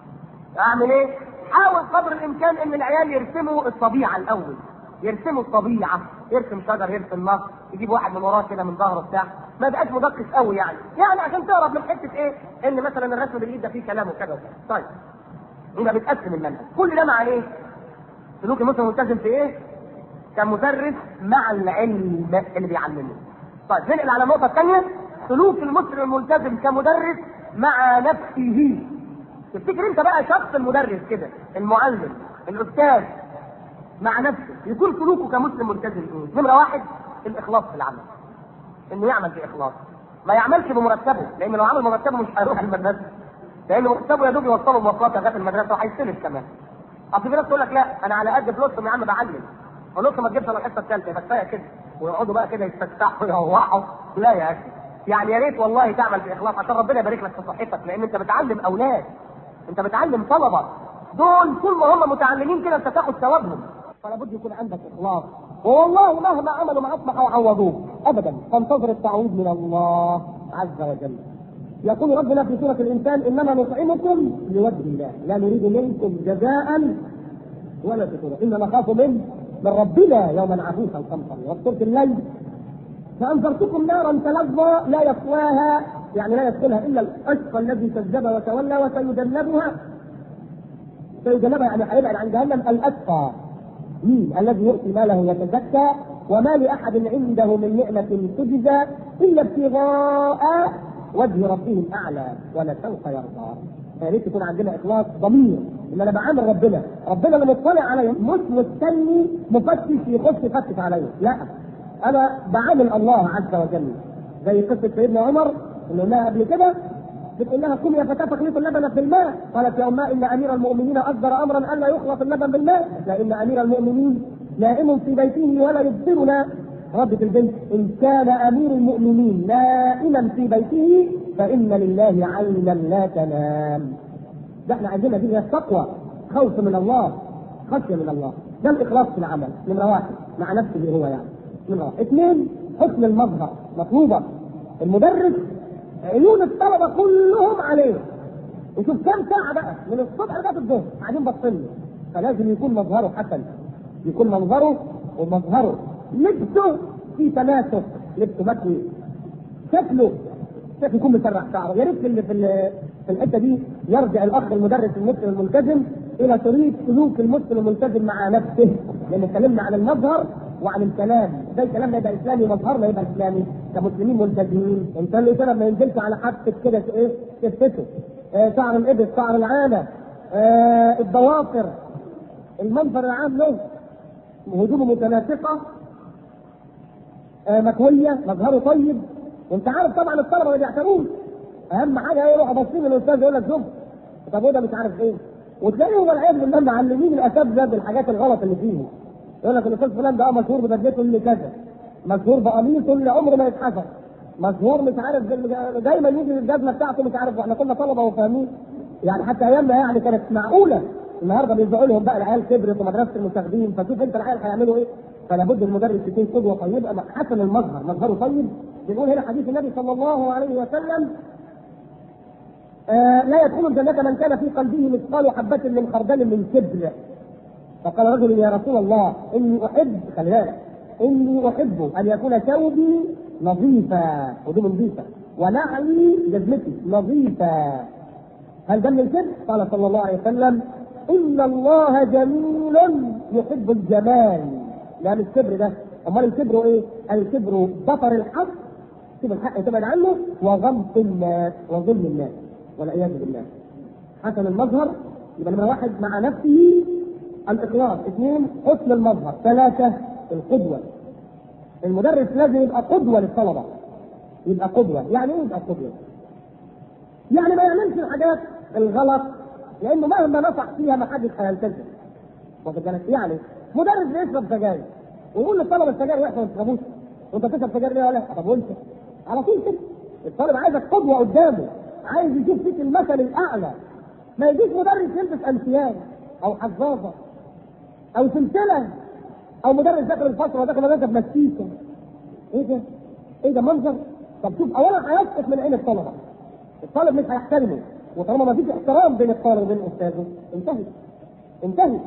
اعمل ايه؟ حاول قدر الامكان ان العيال يرسموا الطبيعه الاول، يرسموا الطبيعه، يرسم شجر يرسم نهر، يجيب واحد من وراه كده من ظهره بتاع، ما يبقاش مدقق قوي يعني، يعني عشان تهرب من حته ايه؟ ان مثلا الرسم بالايد ده فيه كلام وكذا وكذا. طيب يبقى بتقسم المنهج. كل ده مع ايه؟ سلوك المسلم ملتزم في ايه؟ كمدرس مع العلم اللي بيعلمه. طيب ننقل على النقطه الثانيه، سلوك المسلم الملتزم كمدرس مع نفسه. تفتكر انت بقى شخص المدرس كده، المعلم الاستاذ مع نفسه يكون سلوكه كمسلم ملتزم ايه؟ نمره واحد الاخلاص في العمل، انه يعمل باخلاص، ما يعملش بمرتبه، لان لو عمل مرتبه مش هيروح المدرسه، لان مرتبه يا دوب يوصله مواصلات لغايه المدرسه وهيستلف كمان. اصل في ناس تقول لك لا انا على قد فلوسهم يا عم بعلم، فلوسهم ما تجيبش الا الحصه الثالثه بس كفايه كده، ويقعدوا بقى كده يستفتحوا ويروحوا. لا يا اخي، يعني يا ريت والله تعمل باخلاص عشان ربنا يبارك لك في صحتك، لان انت بتعلم اولاد، انت بتعلم طلبه، دول طول ما هم متعلمين كده انت تاخد ثوابهم. فلا بد يكون عندك اخلاص، والله مهما عملوا معاك ما هيعوضوك ابدا، فانتظر التعويض من الله عز وجل. يقول ربنا في سوره الانسان انما نطعمكم لوجه الله لا نريد منكم جزاء ولا شكورا انا نخاف من من ربنا يوما عبوسا قمطرا. وسوره الليل فانذرتكم نارا تلظى لا يصلاها، يعني لا يدخلها الا الاشقى الذي كذب وتولى وسيجنبها سيجنبها يعني هيبعد عن جهنم الاتقى مين الذي يؤتي ماله يتزكى وما لاحد عنده من نعمه تجزى الا ابتغاء وجه ربه الاعلى ولسوف يرضى. يا ريت يكون عندنا اخلاص ضمير ان انا بعامل ربنا، ربنا اللي مطلع عليا مش مستني مفتش يخش يفتش عليا، لا انا بعامل الله عز وجل. زي قصه سيدنا عمر اللي قلناها قبل كده، بتقول لها قومي يا فتاه تخلط اللبن في الماء، قالت يا امه ان امير المؤمنين اصدر امرا الا يخلط اللبن بالماء، لان امير المؤمنين نائم في بيته ولا يبصرنا. ربة البيت ان كان امير المؤمنين نائما في بيته فان لله عينا لا تنام. ده احنا عندنا دي التقوى، خوف من الله، خشيه من الله، ده الاخلاص في العمل. نمره واحد مع نفسه هو يعني. نمره واحد. اثنين حسن المظهر مطلوبه. المدرس عيون الطلبه كلهم عليه، وشوف كم ساعه بقى من الصبح لغايه الظهر قاعدين باصين، فلازم يكون مظهره حسن، يكون منظره ومظهره، لبسه في تناسق، لبسه مكوي، شكله شكله يكون مسرح شعره. يا ريت في في الحته دي يرجع الاخ المدرس المسلم الملتزم الى طريقه سلوك المسلم الملتزم مع نفسه، لان اتكلمنا عن المظهر وعن الكلام، زي كلامنا يبقى اسلامي مظهرنا يبقى اسلامي كمسلمين ملتزمين. انت اللي كده ما ينزلش على حافه كده ايه كفته، آه شعر الابط، شعر العانه، آه الضوافر، المنظر العام له، هدومه متناسقه، آه مكويه، مظهره طيب. وانت عارف طبعا الطلبه ما بيعتبروش، اهم حاجه يروحوا باصين للاستاذ يقول لك شوف طب وده مش عارف ايه، وتلاقيهم والعياذ بالله معلمين الاساتذه بالحاجات الغلط اللي فيه. يقول لك الاستاذ فلان ده مشهور ببدلته اللي كذا، مشهور بقميصه اللي عمره ما يتحسن، مشهور مش عارف دايما يجي الجزمه بتاعته مش عارف. واحنا كنا طلبه وفاهمين يعني، حتى ايامنا يعني كانت معقوله. النهارده بيرجعوا لهم بقى العيال كبرت ومدرسه المستخدمين، فشوف انت العيال هيعملوا ايه. فلا بد المدرس يكون قدوه طيبه حسن المظهر، مظهره طيب. بيقول هنا حديث النبي صلى الله عليه وسلم آه لا يدخل الجنه من كان في قلبه مثقال حبه من خردل من كبر. فقال رجل يا رسول الله اني احب، خلي بالك، اني احب ان يكون ثوبي نظيفا، هدوم نظيفه، ونعلي جزمتي نظيفة. هل ده من الكبر؟ قال صلى الله عليه وسلم إن الله جميل يحب الجمال. لا مش الكبر ده، أمال الكبر إيه؟ الكبر بطر الحق، سيب الحق تبعد عنه، وغمط الناس وظلم الناس والعياذ بالله. حسن المظهر يبقى نمرة واحد مع نفسه الإخلاص، اثنين حسن المظهر، ثلاثة القدوة. المدرس لازم يبقى قدوة للطلبة. يبقى قدوة، يعني ايه يبقى قدوة؟ يعني ما يعملش الحاجات الغلط، لأنه مهما نصح فيها ما حدش هيلتزم. واخد بالك؟ يعني مدرس بيشرب سجاير ويقول للطلبة السجاير وحشة ما تشربوش، وأنت بتشرب سجاير ليه؟ ولا طب وأنت؟ على طول كده. الطالب عايزك قدوة قدامه، عايز يشوف فيك المثل الأعلى. ما يجيش مدرس يلبس أنسيان أو حظاظة أو سلسلة، أو مدرس داخل الفصل وداخل مدرسة بمسيكة. إيه ده؟ إيه ده منظر؟ طب شوف، أولا هيسقط من عين الطلبة، الطالب مش هيحترمه، وطالما ما فيش احترام بين الطالب وبين أستاذه انتهت انتهت.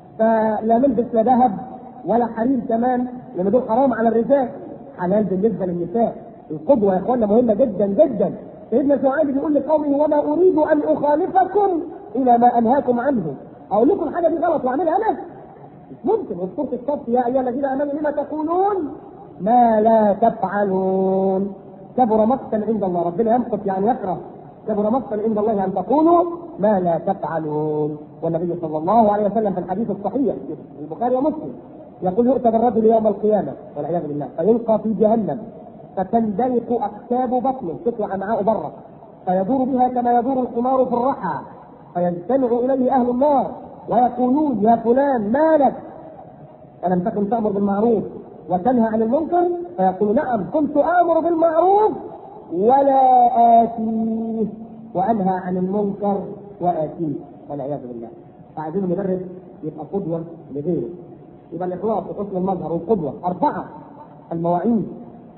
فلا نلبس لا ذهب ولا حرير كمان، لأن دول حرام على الرجال، حلال بالنسبة للنساء. القدوة يا إخوانا مهمة جدا جدا. سيدنا شعيب بيقول لقومه وما أريد أن أخالفكم إلى ما أنهاكم عنه. أقول لكم الحاجة دي غلط وأعملها أنا؟ مش ممكن. وسورة الصف يا أيها الذين آمنوا لما تقولون ما لا تفعلون كبر مقتا عند الله. ربنا يمقت يعني يكره. كبر مقتا عند الله أن تقولوا ما لا تفعلون. والنبي صلى الله عليه وسلم في الحديث الصحيح في البخاري ومسلم يقول يؤتى بالرجل يوم القيامة والعياذ بالله فيلقى في جهنم فتندلق أكتاب بطنه، تطلع معاه بره، فيدور بها كما يدور الحمار في الرحى، فيجتمع إليه أهل النار ويقولون يا فلان ما لك ألم تكن تأمر بالمعروف وتنهى عن المنكر؟ فيقول نعم كنت آمر بالمعروف ولا آتيه وأنهى عن المنكر وآتيه والعياذ بالله. فعايزين المدرس يبقى قدوة لغيره. يبقى الإخلاص وحسن المظهر والقدوة. أربعة المواعيد،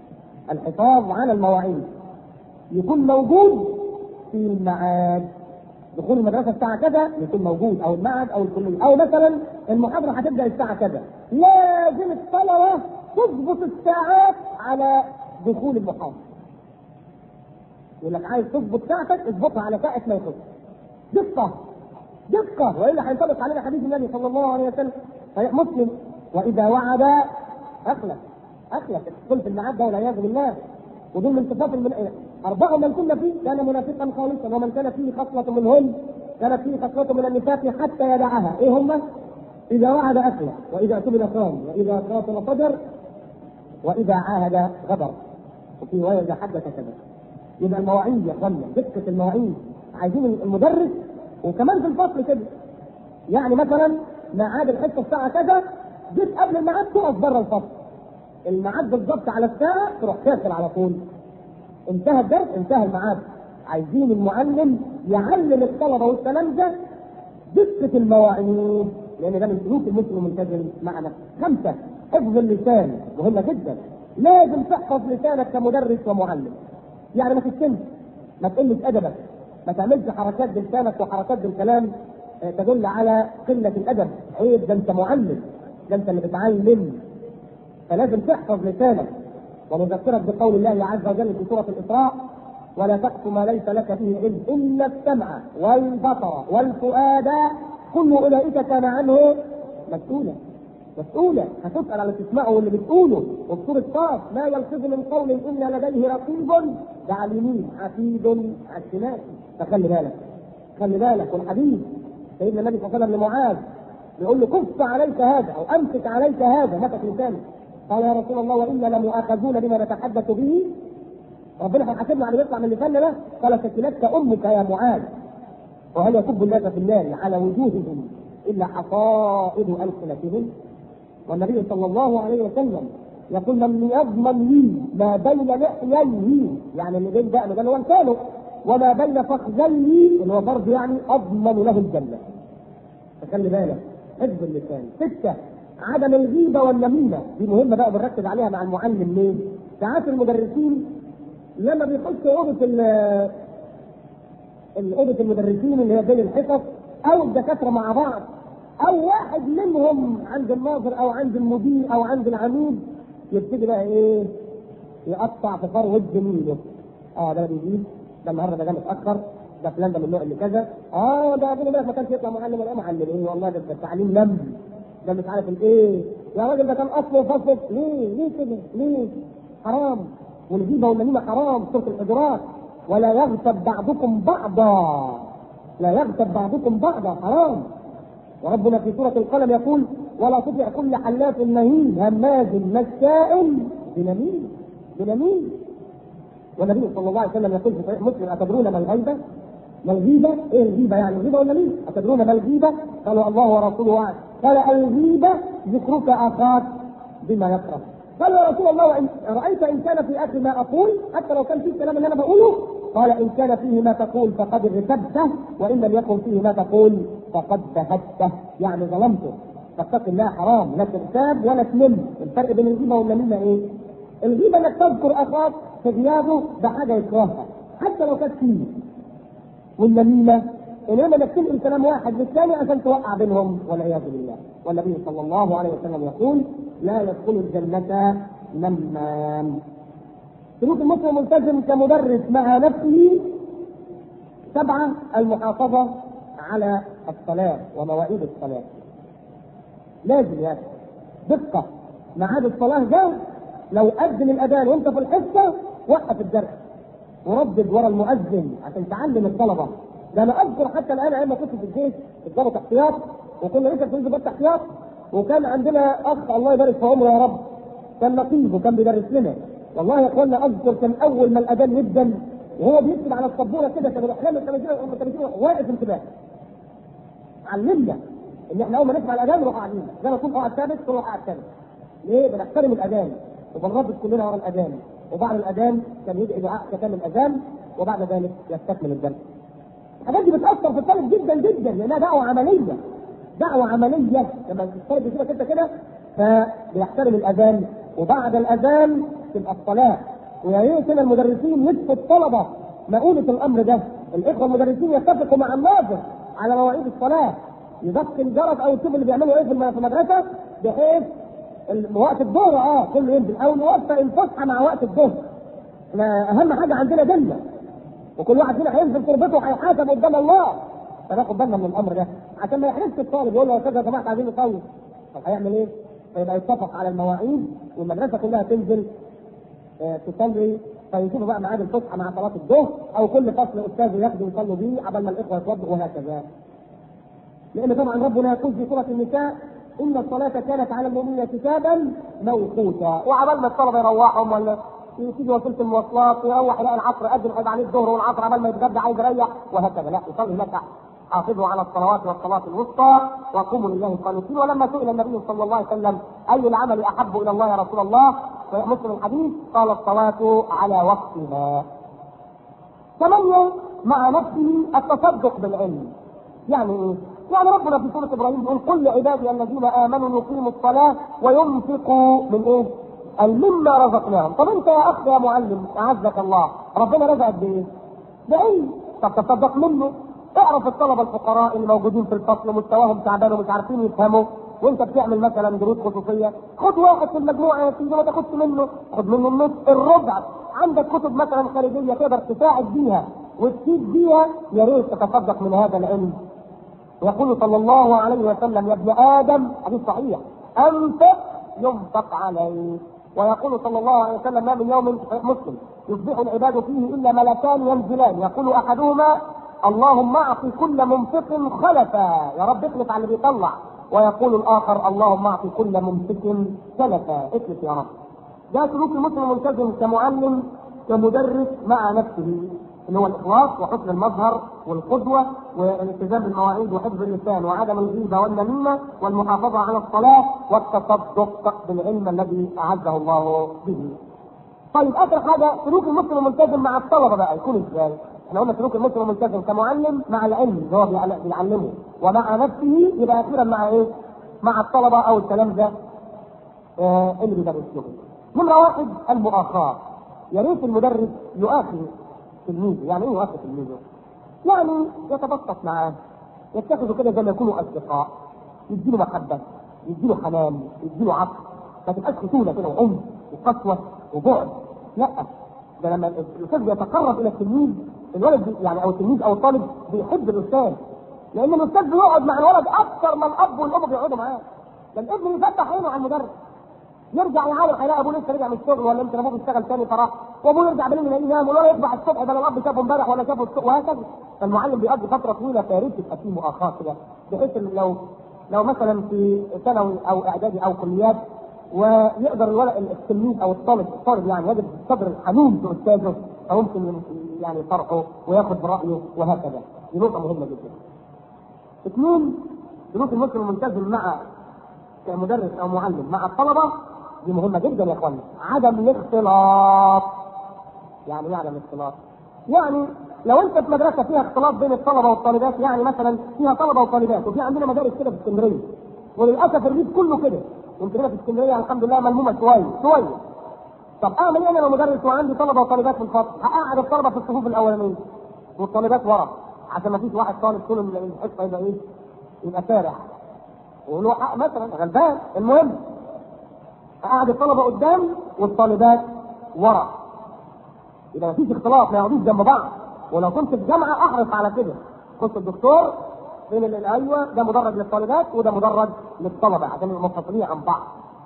الحفاظ على المواعيد، يكون موجود في الميعاد. دخول المدرسة الساعة كذا يكون موجود، أو المعهد أو الكلية، أو مثلا المحاضرة هتبدأ الساعة كذا، لازم الطلبة تضبط الساعات على دخول المحاضرة. يقول لك عايز تضبط ساعتك اضبطها على ساعة ما يخش. دقة دقة، وإلا هينطبق علينا حديث النبي صلى الله عليه وسلم صحيح مسلم وإذا وعد أخلف أخلف الدخول في الميعاد ده والعياذ بالله. ودول من صفات المنافقين. أربعة من كنا فيه كان منافقا خالصا، ومن كان فيه خصلة منهن كانت فيه خصلة من النفاق حتى يدعها. إيه هم؟ إذا وعد أخلف، وإذا اؤتمن خان، وإذا خاصم فجر، وإذا عاهد غدر، وفي رواية إذا حدث كذب. يبقى المواعيد يا اخوانا، دقة المواعيد. عايزين المدرس وكمان في الفصل كده، يعني مثلا ميعاد الحصة الساعة كذا، جيت قبل الميعاد تقف بره الفصل، الميعاد بالظبط على الساعة تروح كاسل على طول. انتهى الدرس انتهى الميعاد. عايزين المعلم يعلم الطلبة والتلامذة دقة المواعيد، لأن ده من سلوك المسلم الملتزم مع نفسه. خمسة حفظ اللسان، مهمة جدا. لازم تحفظ لسانك كمدرس ومعلم. يعني ما تتكلمش، ما تقلش أدبك، ما تعملش حركات بلسانك وحركات بالكلام تدل على قلة الأدب. عيب، ده أنت معلم، ده أنت اللي بتعلم، فلازم تحفظ لسانك. ونذكرك بقول الله عز وجل في سورة الإسراء ولا تقف ما ليس لك فيه علم إن السمع والبصر والفؤاد كل أولئك كان عنه مسؤولا. مسؤولة، هتسأل على اللي تسمعه واللي بتقوله. وفي سورة قاف ما يلفظ من قول إلا لديه رقيب ده على اليمين حفيظ على الشمال. فخلي بالك خلي بالك. والحديث سيدنا النبي صلى الله عليه وسلم لمعاذ يقول له كف عليك هذا أو أمسك عليك هذا، مسك لسانك. قال يا رسول الله وإنا لمؤاخذون بما نتحدث به، ربنا هيحاسبنا على اللي يطلع من لساننا ده. قال ثكلتك أمك يا معاذ. وهل يكب الناس في النار على وجوههم إلا حصائد ألسنتهم؟ والنبي صلى الله عليه وسلم يقول من يضمن لي ما بين لحييه، يعني اللي بين دقنه ده اللي هو لسانه، وما بين فخذيه اللي هو برضه يعني أضمن له الجنة. فخلي بالك، حفظ اللسان. ستة عدم الغيبة والنميمة، دي مهمة بقى بنركز عليها مع المعلم. ليه؟ ساعات المدرسين لما بيخشوا أوضة الأوضة المدرسين اللي هي بين الحصص أو الدكاترة مع بعض، أو واحد منهم عند الناظر أو عند المدير أو عند العميد، يبتدي بقى إيه؟ يقطع في فروة زميله اه ده بيجيب، ده النهارده ده جه متاخر، ده فلان ده من النوع اللي كذا، اه ده ابن بالك ما كانش يطلع معلم ولا معلم ايه والله، ده التعليم لم ده مش عارف الايه يا راجل، ده كان اصله فصل. ليه ليه كده ليه؟ حرام. والغيبه والنميمه حرام. سوره الحجرات ولا يغتب بعضكم بعضا، لا يغتب بعضكم بعضا، حرام. وربنا في سوره القلم يقول ولا تطع كل حلاف مهين هماز مشاء بنميم بنميم. والنبي صلى الله عليه وسلم يقول في صحيح مسلم أتدرون ما الغيبة؟ ما الغيبة؟ ايه الغيبة يعني؟ الغيبة والنميمة. أتدرون ما الغيبة؟ قالوا الله ورسوله أعلم. قال الغيبة ذكرك أخاك بما يكره. قال يا رسول الله وإن رأيت إن كان في أخي ما أقول حتى لو كان فيه الكلام اللي أنا بقوله؟ قال إن كان فيه ما تقول فقد اغتبته وإن لم يكن فيه ما تقول فقد بهته، يعني ظلمته. فاتق الله، حرام لا تغتاب ولا تلم. الفرق بين الغيبة والنميمة إيه؟ الغيبة انك تذكر اخاك في غيابه بحاجه يكرهها حتى لو كانت فيه، والنميمه انما انك تنقل كلام واحد للثاني عشان توقع بينهم والعياذ بالله. والنبي صلى الله عليه وسلم يقول لا يدخل الجنه نمام. سلوك المسلم ملتزم كمدرس مع نفسه. سبعه المحافظه على الصلاه ومواعيد الصلاه. لازم يا دقه ميعاد الصلاه ده، لو أذن الأذان وأنت في الحصة وقف الدرس وردد ورا المؤذن عشان تعلم الطلبة. ده أنا أذكر حتى الآن أيام ما كنت في الجيش الضابط احتياط، وكنا لسه في ضابط احتياط، وكان عندنا أخ الله يبارك في عمره يا رب كان لطيف وكان بيدرس لنا. والله يا إخوانا أذكر كان أول ما الأذان يبدأ وهو بيكتب على السبورة كده كان الأحلام التلفزيون واقف انتباه. علمنا إن إحنا أول ما نسمع الأذان نروح قاعدين، زي ما نكون قاعد ثابت نروح قاعد ثابت. ليه؟ بنحترم الأذان وبنردد كلنا ورا الاذان، وبعد الاذان كان يدعي دعاء ختام الاذان وبعد ذلك يستكمل الدرس. الحاجات دي بتاثر في الطالب جدا جدا لانها دعوه عمليه، دعوه عمليه. لما الطالب يشوفك انت كده فبيحترم الاذان، وبعد الاذان تبقى الصلاه. ويا ريت المدرسين نصف الطلبه مؤونة الامر ده، الاخوه المدرسين يتفقوا مع الناظر على مواعيد الصلاه، يدق الجرس او يشوف اللي بيعملوا ايه في المدرسه بحيث وقت الظهر اه كله ينزل او نوفق الفسحه مع وقت الظهر. اهم حاجه عندنا جنه، وكل واحد فينا هينزل تربته وهيحاسب قدام الله، فناخد بالنا من الامر ده عشان ما يحرجش الطالب يقول له يا استاذ يا جماعه عايزين نطول. طب هيعمل ايه؟ فيبقى يتفق على المواعيد والمدرسه كلها تنزل آه تصلي، فيشوفوا بقى ميعاد الفسحه مع صلاه الظهر، او كل فصل استاذ ياخده يصلوا بيه عبال ما الاخوه يتوضؤوا وهكذا. لان طبعا ربنا يقول في سوره النساء إن الصلاة كانت على المؤمنين كتابا موقوتا، وعبال ما الطلبة يروحهم ولا تيجي وسيلة المواصلات ويروح يلاقي العصر أذن هيبقى عليه الظهر والعصر عبال ما يتغدى عايز يريح وهكذا، لا يصلي هناك. حافظوا على الصلوات والصلاة الوسطى وقوموا لله قانتين. ولما سئل النبي صلى الله عليه وسلم أي العمل أحب إلى الله يا رسول الله في مسلم الحديث قال الصلاة على وقتها. ثمانية مع نفسه التصدق بالعلم. يعني ايه؟ يعني ربنا في سورة ابراهيم يقول قل لعبادي الذين امنوا يقيموا الصلاة وينفقوا من ايه؟ مما رزقناهم. طب انت يا اخ يا معلم اعزك الله ربنا رزقك بايه؟ بعلم، طب تصدق منه. اعرف الطلبة الفقراء اللي موجودين في الفصل مستواهم تعبان ومش عارفين يفهموا، وانت بتعمل مثلا دروس خصوصية، خد واحد في المجموعة يا سيدي ما تاخدش منه، خد منه النص الربع. عندك كتب مثلا خارجية تقدر تساعد بيها وتفيد بيها، يا ريت تتصدق من هذا العلم. يقول صلى الله عليه وسلم يا ابن ادم حديث صحيح انفق ينفق عليه. ويقول صلى الله عليه وسلم ما من يوم مسلم يصبح العباد فيه الا ملكان ينزلان يقول احدهما اللهم اعط كل منفق خلفا، يا رب اخلف على اللي بيطلع، ويقول الاخر اللهم اعط كل ممسك سلفا، اخلف يا رب. ده سلوك المسلم الملتزم كمعلم كمدرس مع نفسه، اللي هو الاخلاص وحسن المظهر والقدوه والالتزام بالمواعيد وحفظ اللسان وعدم الغيبه والنميمه والمحافظه على الصلاه والتصدق بالعلم الذي اعزه الله به. طيب اخر حاجه سلوك المسلم الملتزم مع الطلبه بقى يكون ازاي؟ احنا قلنا سلوك المسلم الملتزم كمعلم مع العلم اللي هو بيعلمه، ومع نفسه يبقى اخيرا مع ايه؟ مع الطلبه او التلامذه آه اللي بيدرس لهم. نمره واحد المؤاخاه. يا ريت المدرس يؤاخي تلميذه. يعني ايه يؤاخي تلميذه؟ يعني يتبسط معاه، يتخذوا كده زي ما يكونوا اصدقاء، يديله محبه، يديله حنان، يديله عطف، ما تبقاش خشونه كده وعنف وقسوه وبعد، لا. ده لما الاستاذ بيتقرب الى التلميذ، الولد يعني او التلميذ او الطالب بيحب الاستاذ، لان الاستاذ بيقعد مع الولد اكثر ما الاب والام بيقعدوا معاه. ده الابن يفتح عينه على المدرس، يرجع يعاود هيلاقي ابوه لسه رجع من الشغل، ولا يمكن ابوه بيشتغل تاني فراح، وابوه يرجع بالليل يلاقيه نام، والولد يصبح الصبح ده الاب شافه امبارح ولا شافه الصبح، وهكذا. فالمعلم بيقضي فتره طويله، فيا ريت تبقى في مؤاخاه كده، بحيث ان لو لو مثلا في ثانوي او اعدادي او كليات، ويقدر الولد التلميذ او الطالب الطالب يعني يجد الصبر الحنون في استاذه، فممكن يعني طرحه وياخذ برايه وهكذا. دي نقطه مهمه جدا. اثنين، سلوك المسلم الملتزم مع كمدرس او معلم مع الطلبه دي مهمه جدا يا اخوانا. عدم الاختلاط. يعني ايه عدم الاختلاط؟ يعني لو انت في مدرسه فيها اختلاط بين الطلبه والطالبات، يعني مثلا فيها طلبه وطالبات، وفي عندنا مدارس كده في اسكندريه، وللاسف الريف كله كده، يمكن هنا في اسكندريه الحمد لله ملمومه شويه شويه. طب اعمل ايه انا لو مدرس وعندي طلبه وطالبات في الفصل؟ هقعد الطلبه في الصفوف الاولانيه والطالبات ورا، عشان ما فيش واحد طالب طول الحصه يبقى ايه؟ يبقى سارح وله حق مثلا غلبان. المهم قاعد الطلبه قدام والطالبات ورا، يبقى مفيش اختلاط، ما يقعدوش جنب بعض. ولو كنت في جامعه احرص على كده، كنت الدكتور بين ال- ايوه ده مدرج للطالبات وده مدرج للطلبه عشان يبقوا منفصلين عن بعض.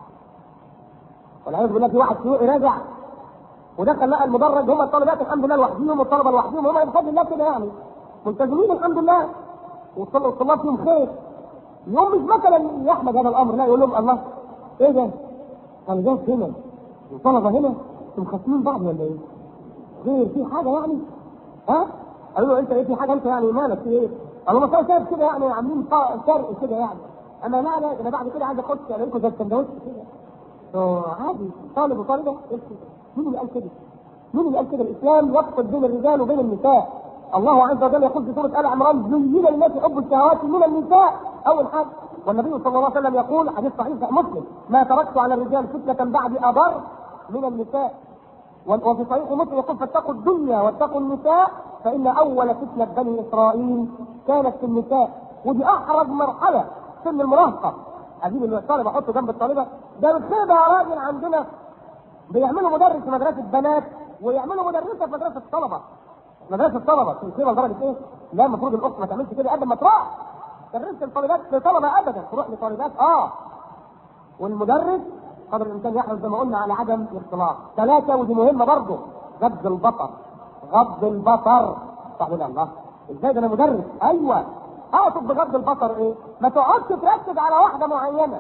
والعياذ بالله في واحد سيوقي راجع ودخل لقى المدرج هم الطالبات الحمد لله لوحديهم والطلبه لوحديهم، هم بفضل الله كده يعني ملتزمين الحمد لله والطلاب فيهم خير. يوم مش مثلا يحمد هذا الامر، لا يقول لهم الله ايه ده؟ طالبات هنا وطلبه هنا مخاصمين بعض ولا ايه؟ خير في حاجه يعني؟ ها؟ قالوا له انت ايه في حاجه انت يعني مالك في ايه؟ قالوا له مثلا شايف كده يعني عاملين فرق كده يعني. انا لا لا انا بعد كده عايز اخش الاقيكم زي السندوتش كده. اه عادي طالب وطالبه. مين اللي قال كده؟ مين اللي قال كده؟ الاسلام يفصل بين الرجال وبين النساء. الله عز وجل يقول في سوره ال عمران زين للناس حب الشهوات من النساء اول حاجه. والنبي صلى الله عليه وسلم يقول حديث صحيح في مسلم ما تركت على الرجال فتنه بعد اضر من النساء. وفي صحيح مسلم يقول فاتقوا الدنيا واتقوا النساء فان اول فتنه بني اسرائيل كانت في النساء. ودي احرج مرحله سن المراهقه. اجيب الطالب احطه جنب الطالبه، ده بالخيبه يا راجل. عندنا بيعملوا مدرس في مدرسه بنات ويعملوا مدرسه في مدرسه الطلبه. مدرسه الطلبه في الخيبه لدرجه ايه؟ لا المفروض الاخت ما تعملش كده قبل ما تروح درست الطالبات لطلبه ابدا، تروح لطالبات اه. والمدرس قدر الامكان يحرص زي ما قلنا على عدم الاختلاط. ثلاثه ودي مهمه برضه، غض البصر. غض البصر صح ولا الله؟ ازاي ده انا مدرس؟ ايوه اقصد بغض البصر ايه؟ ما تقعدش تركز على واحده معينه.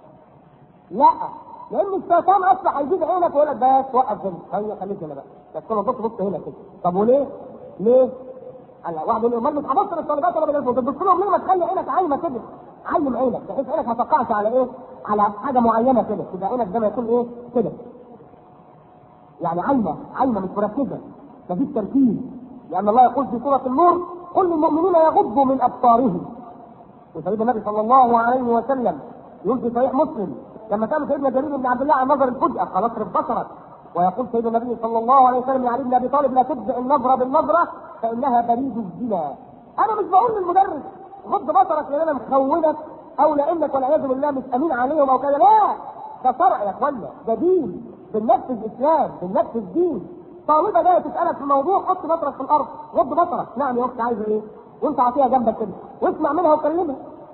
لا، لان الشيطان اصلا هيجيب عينك ويقول لك بس وقف هنا، هي خليك هنا بقى، بس كل بص بص هنا كده. طب وليه؟ ليه؟ هلا واحد يقول لي امال مش هبص للطالبات ولا بنات؟ تبص لهم ليه؟ ما تخلي عينك عايمه كده، علم عينك بحيث عينك ما تقعش على ايه؟ على حاجه معينه كده، تبقى عينك زي ما يكون ايه؟ كده. يعني عايمه عايمه مش مركزه، مفيش تركيز. لان الله يقول في سوره النور قل للمؤمنين يغضوا من ابصارهم. وسيدنا النبي صلى الله عليه وسلم يقول في صحيح مسلم لما كان سيدنا جرير بن عبد الله عن نظر الفجأة قال اصرف بصرك. ويقول سيدنا النبي صلى الله عليه وسلم لعلي بن ابي طالب لا تبدع النظره بالنظره فانها بريد الزنا. انا مش بقول للمدرس غض بصرك لان انا مخونك او لانك والعياذ بالله مش امين عليهم او كذا، لا، ده شرع يا اخوانا، ده دين، بننفذ الاسلام، بننفذ دين. طالبه جايه تسالك في موضوع حط بصرك في الارض، غض بصرك. نعم يا اختي عايزه ايه؟ وانت عاطيها جنبك كده واسمع منها وكلمها.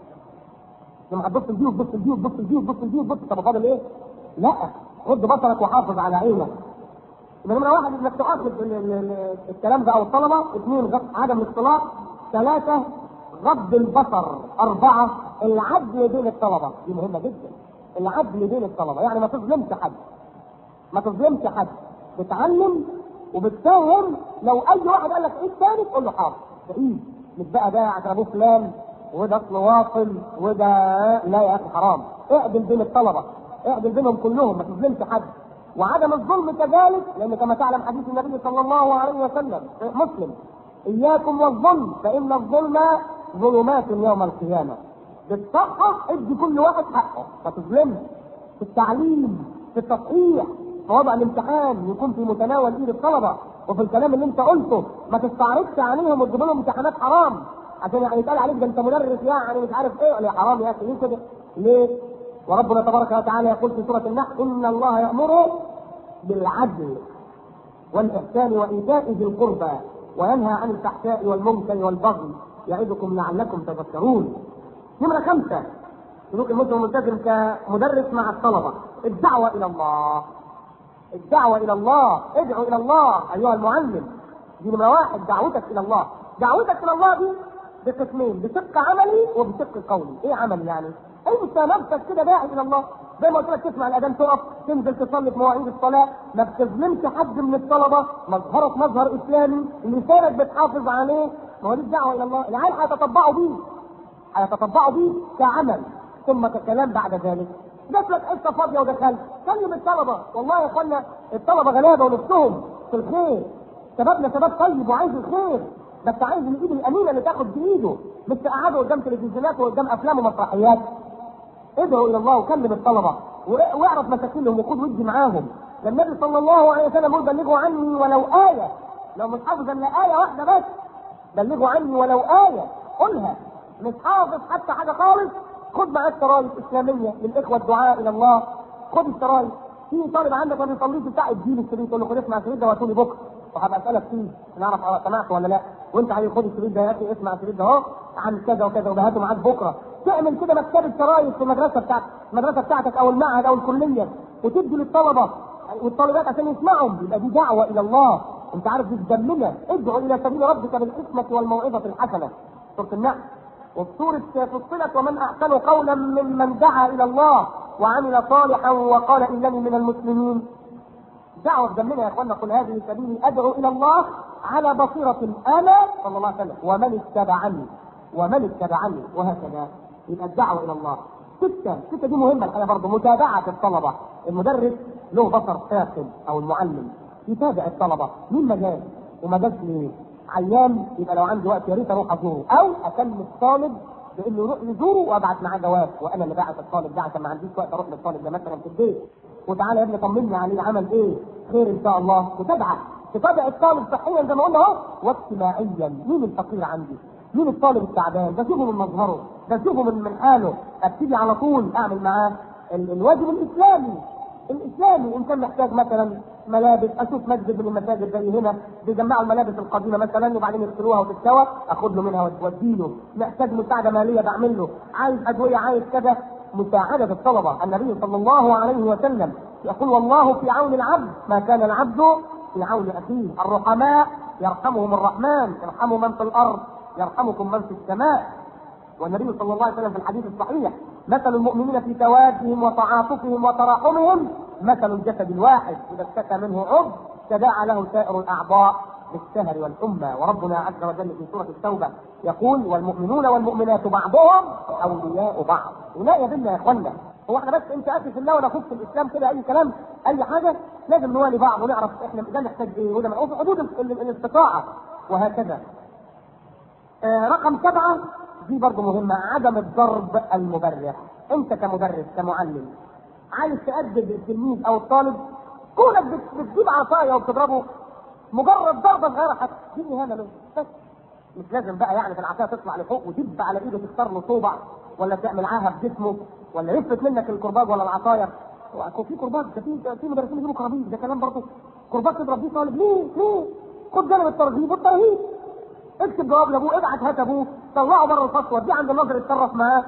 لما هتبص لدي وتبص لدي وتبص لدي وتبص لدي وتبص، طب فاضل ايه؟ لا، غض بصرك وحافظ على عينك. يبقى نمرة واحد انك تؤكد الكلام ده او الطلبه، اثنين عدم الاختلاط، ثلاثه غض البصر، اربعه العدل بين الطلبه، دي مهمه جدا. العدل بين الطلبه يعني ما تظلمش حد، ما تظلمش حد، بتعلم وبتفهم. لو اي واحد قال لك ايه الثاني تقول له حاضر، ده ايه؟ مش بقى ده عشان ابوه فلان وده اصل واصل وده لا يا اخي حرام. اعدل بين الطلبه، اعدل بينهم كلهم، ما تظلمش حد. وعدم الظلم كذلك، لان كما تعلم حديث النبي صلى الله عليه وسلم مسلم اياكم والظلم فان الظلم ظلمات يوم القيامه. بالصحه ادي كل واحد حقه، ما تظلمش. في التعليم، في التصحيح، في وضع الامتحان يكون في متناول ايد الطلبه، وفي الكلام اللي انت قلته ما تستعرضش عليهم وتجيب لهم امتحانات حرام عشان يعني يتقال عليك ده انت مدرس يعني مش عارف ايه. ولا حرام يا اخي، ليه كده؟ ليه؟ وربنا تبارك وتعالى يقول في سوره النحل ان الله يامر بالعدل والإحسان وإيتاء ذي القربى وينهى عن الفحشاء والمنكر والبغي يعظكم لعلكم تذكرون. نمرة خمسة، سلوك المسلم الملتزم كمدرس مع الطلبة، الدعوة إلى الله. الدعوة إلى الله، ادعو إلى الله أيها المعلم. دي نمرة واحد، دعوتك إلى الله. دعوتك إلى الله دي بقسمين، بشق عملي وبشق قولي. إيه عملي يعني؟ أنت نفسك كده داعي إلى الله، زي ما قلت لك تسمع الأذان تقف، تنزل تصلي في مواعيد الصلاة، ما بتظلمش حد من الطلبة، مظهرك مظهر إسلامي، لسانك بتحافظ عليه، ما هو دي الدعوة إلى الله. العيال هيتطبعوا بيه، هيتطبعوا بيه كعمل ثم ككلام بعد ذلك. جات لك حصة فاضية ودخلت، كلم الطلبة. والله يا إخوانا الطلبة غلابة ونفسهم في الخير، شبابنا شباب طيب وعايز الخير، بس عايز الايد الامينه اللي تاخد بايده، مش تقعده قدام تلفزيونات وقدام افلام ومسرحيات. ادعو الى الله وكلم الطلبه واعرف مشاكلهم وخد ودي معاهم. النبي صلى الله عليه وسلم يقول بلغوا عني ولو ايه، لو مش حافظ الا ايه واحده بس بلغوا عني ولو ايه، قولها. مش حافظ حتى حاجه خالص، خد معاك شرايط اسلاميه للاخوه الدعاء الى الله، خد الشرايط. في طالب عندك ما بيصليش بتاع الدين الشريط، تقول له خد اسمع الشريط ده وهاتولي بكره وهبقى اسالك فيه نعرف سمعت ولا لا، وانت عليه خد الشريط ده يا اخي اسمع الشريط ده اهو عن كذا وكذا وبهاته معاك بكره. تعمل كده مكتبه شرايط في المدرسه بتاعتك، المدرسه بتاعتك او المعهد او الكليه، وتدي للطلبه والطالبات عشان يسمعهم. يبقى دي دعوه الى الله. انت عارف دي تدمنا، ادعو الى سبيل ربك بالحكمه والموعظه الحسنه، سوره النحل. وفي سوره فصلت ومن احسن قولا ممن دعا الى الله وعمل صالحا وقال انني من المسلمين. دعوة تدمنا يا اخوانا. قل هذه سبيلي ادعو الى الله على بصيرة انا صلى الله عليه وسلم ومن اتبعني ومن اتبعني وهكذا. يبقى الدعوة الى الله. ستة ستة دي مهمة الحقيقة برضه، متابعة الطلبة. المدرس له بصر ثاقب او المعلم يتابع الطلبة، مين ما جاش وما جاش ليه، عيان يبقى لو عندي وقت يا ريت اروح ازوره، او اكلم الطالب بانه يروح يزوره وابعت معاه جواب، وانا اللي بعت الطالب ده عشان ما عنديش وقت اروح للطالب ده مثلا في البيت، وتعالى يا ابني طمني عليه عمل ايه، خير ان شاء الله. متابعه، تتابع الطالب صحيا زي ما قلنا اهو، واجتماعيا. مين الفقير عندي؟ مين الطالب التعبان؟ بشوفه من مظهره، بشوفه من من حاله، ابتدي على طول اعمل معاه ال- الواجب الاسلامي. الاسلامي ان كان محتاج مثلا ملابس، اشوف مسجد من المساجد زي هنا بيجمعوا الملابس القديمه مثلا وبعدين يغسلوها وتتسوى، اخد له منها واديله. محتاج مساعده ماليه بعمل له، عايز ادويه، عايز كذا. مساعده الطلبه. النبي صلى الله عليه وسلم يقول والله في عون العبد ما كان العبد في عون اخيه. الرحماء يرحمهم الرحمن، ارحموا من في الارض يرحمكم من في السماء. والنبي صلى الله عليه وسلم في الحديث الصحيح مثل المؤمنين في توادهم وتعاطفهم وتراحمهم مثل الجسد الواحد اذا اشتكى منه عضو تداعى له سائر الاعضاء بالسهر والحمى. وربنا عز وجل في سوره التوبه يقول والمؤمنون والمؤمنات بعضهم اولياء بعض. ولا يدلنا يا اخوانا، هو احنا بس انت اخي في الله ولا اخوك في الاسلام كده اي كلام اي حاجه، لازم نوالي بعض ونعرف احنا ده نحتاج ايه وده في حدود الاستطاعه وهكذا. آه رقم سبعه دي برضه مهمه، عدم الضرب المبرح. انت كمدرس كمعلم عايز تأدب التلميذ او الطالب، كونك بتجيب عصايه وبتضربه مجرد ضربه صغيره حتى دي اهانه له، بس مش لازم بقى يعني في العصايه تطلع لفوق وتدب على ايده تكسر له صوبع ولا تعمل عاهه بجسمه ولا يفلت منك الكرباج ولا العصايه. في كرباج، في في مدرسين يجيبوا كرابيج، ده كلام برضه. كرباج تضرب بيه طالب ليه؟ ليه؟ خد جانب الترغيب والترهيب، اكتب جواب لابوه، ابعت هات ابوه، طلعه بره الفصل دي عند الناظر يتصرف معاه.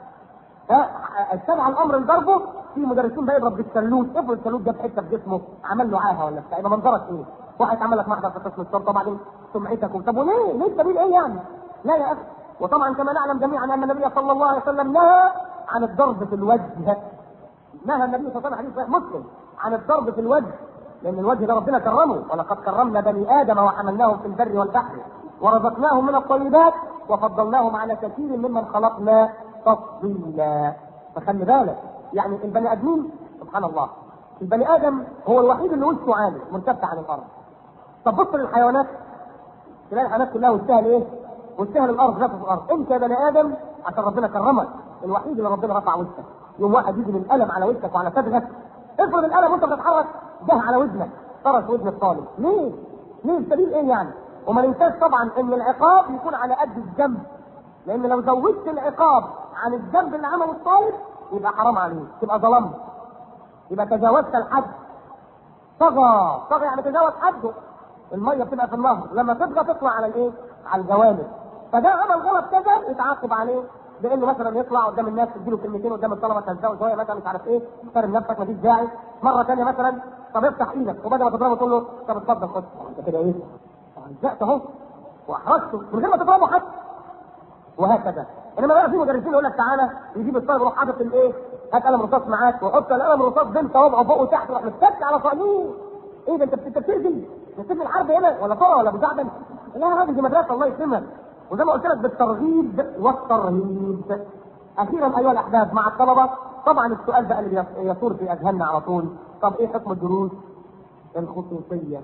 اتبع الامر لضربه. في مدرسين بقى يضرب بالسلوت، افرض السلوت جاب حته في جسمه عمل له عاهه ولا بتاع، يبقى منظرك ايه؟ واحد عمل لك محضر في قسم الشرطه وبعدين سمعتك. طب وليه؟ ليه السبيل ايه يعني؟ لا يا اخي. وطبعا كما نعلم جميعا ان النبي صلى الله عليه وسلم نهى عن الضرب في الوجه. نهى النبي صلى الله عليه وسلم حديث مسلم عن الضرب في الوجه، لان الوجه ده ربنا كرمه، ولقد كرمنا بني ادم وحملناهم في البر والبحر ورزقناهم من الطيبات وفضلناهم على كثير ممن خلقنا تفضيلا. فخلي بالك يعني البني ادمين سبحان الله، البني ادم هو الوحيد اللي وشه عالي مرتفع عن الارض. طب بص للحيوانات، تلاقي الحيوانات كلها وشها ايه؟ وشها الارض، ذات الارض. انت يا بني ادم عشان ربنا كرمك الوحيد اللي ربنا رفع وشك. يوم واحد يجي من القلم على وشك وعلى صدرك، افرض القلم وانت بتتحرك جه على ودنك طرش ودن الطالب، ليه؟ ليه السبيل ايه يعني؟ وما ننساش طبعا ان العقاب يكون على قد الذنب، لان لو زودت العقاب عن الذنب اللي عمله الطالب يبقى حرام عليك، تبقى ظلمت، يبقى تجاوزت الحد. طغى، طغى يعني تجاوز حده. الميه بتبقى في النهر، لما تطغى تطلع على الايه؟ على الجوانب. فده عمل غلط كذا يتعاقب عليه بانه مثلا يطلع قدام الناس تديله كلمتين قدام الطلبه تهزقه شويه مثلا مش عارف ايه، احترم نفسك مفيش داعي. مره ثانيه مثلا طب افتح ايدك، وبدل ما تضربه تقول له طب اتفضل خد. انت كده ايه؟ هزقت اهو واحرجته من غير ما تضربه حتى. وهكذا. انما بقى في مدرسين يقول لك تعالى يجيب الطالب يروح حاطط الايه؟ هات قلم رصاص معاك وحط القلم الرصاص بين صوابعه فوق وتحت ويروح متك على صاروخ. ايه ده انت انت بترجم؟ بترجم الحرب هنا ولا طرى ولا بزعبل؟ لا يا راجل دي مدرسه الله يكرمك. وزي ما قلت لك بالترغيب والترهيب. اخيرا ايها الاحباب مع الطلبه، طبعا السؤال بقى اللي يثور في اذهاننا على طول، طب ايه حكم الدروس الخصوصيه؟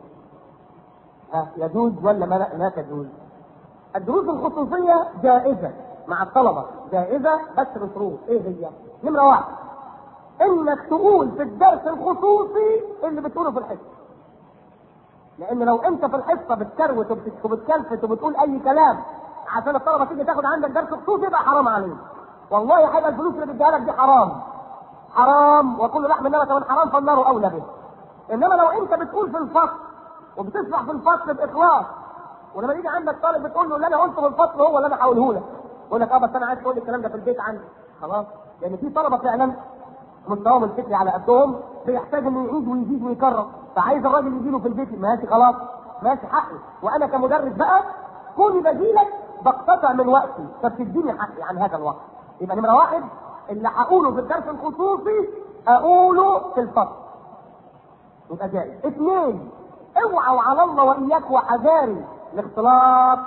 ها يجوز ولا ما لا تجوز؟ الدروس الخصوصيه جائزه مع الطلبه، جائزه بس بشروط. ايه هي؟ نمره واحد، انك تقول في الدرس الخصوصي اللي بتقوله في الحصه. لان لو انت في الحصه بتكروت وبتكلفت وبتقول اي كلام عشان الطلبه تيجي تاخد عندك درس خصوصي يبقى حرام عليك. والله حاجه الفلوس اللي بتديها لك دي حرام. حرام، وكل لحم النبت من حرام فالنار اولى به. انما لو انت بتقول في الفصل وبتشرح في الفصل باخلاص، ولما يجي عندك طالب بتقول له اللي انا قلته في الفصل هو اللي انا هقوله لك، يقول لك اه بس انا عايز تقول لي الكلام ده في البيت عندي. خلاص، لان يعني في طلبه فعلا مستواهم الفكري على قدهم بيحتاج انه يعيد ويزيد ويكرر، فعايز الراجل يجي له في البيت. ماشي خلاص، ماشي حقي، وانا كمدرس بقى كوني بجيلك بقتطع من وقتي فبتديني حقي عن هذا الوقت. يبقى نمره واحد اللي هقوله في الدرس الخصوصي اقوله في الفصل، يبقى جائز. اثنين، اوعوا على الله واياك وحذاري الاختلاط.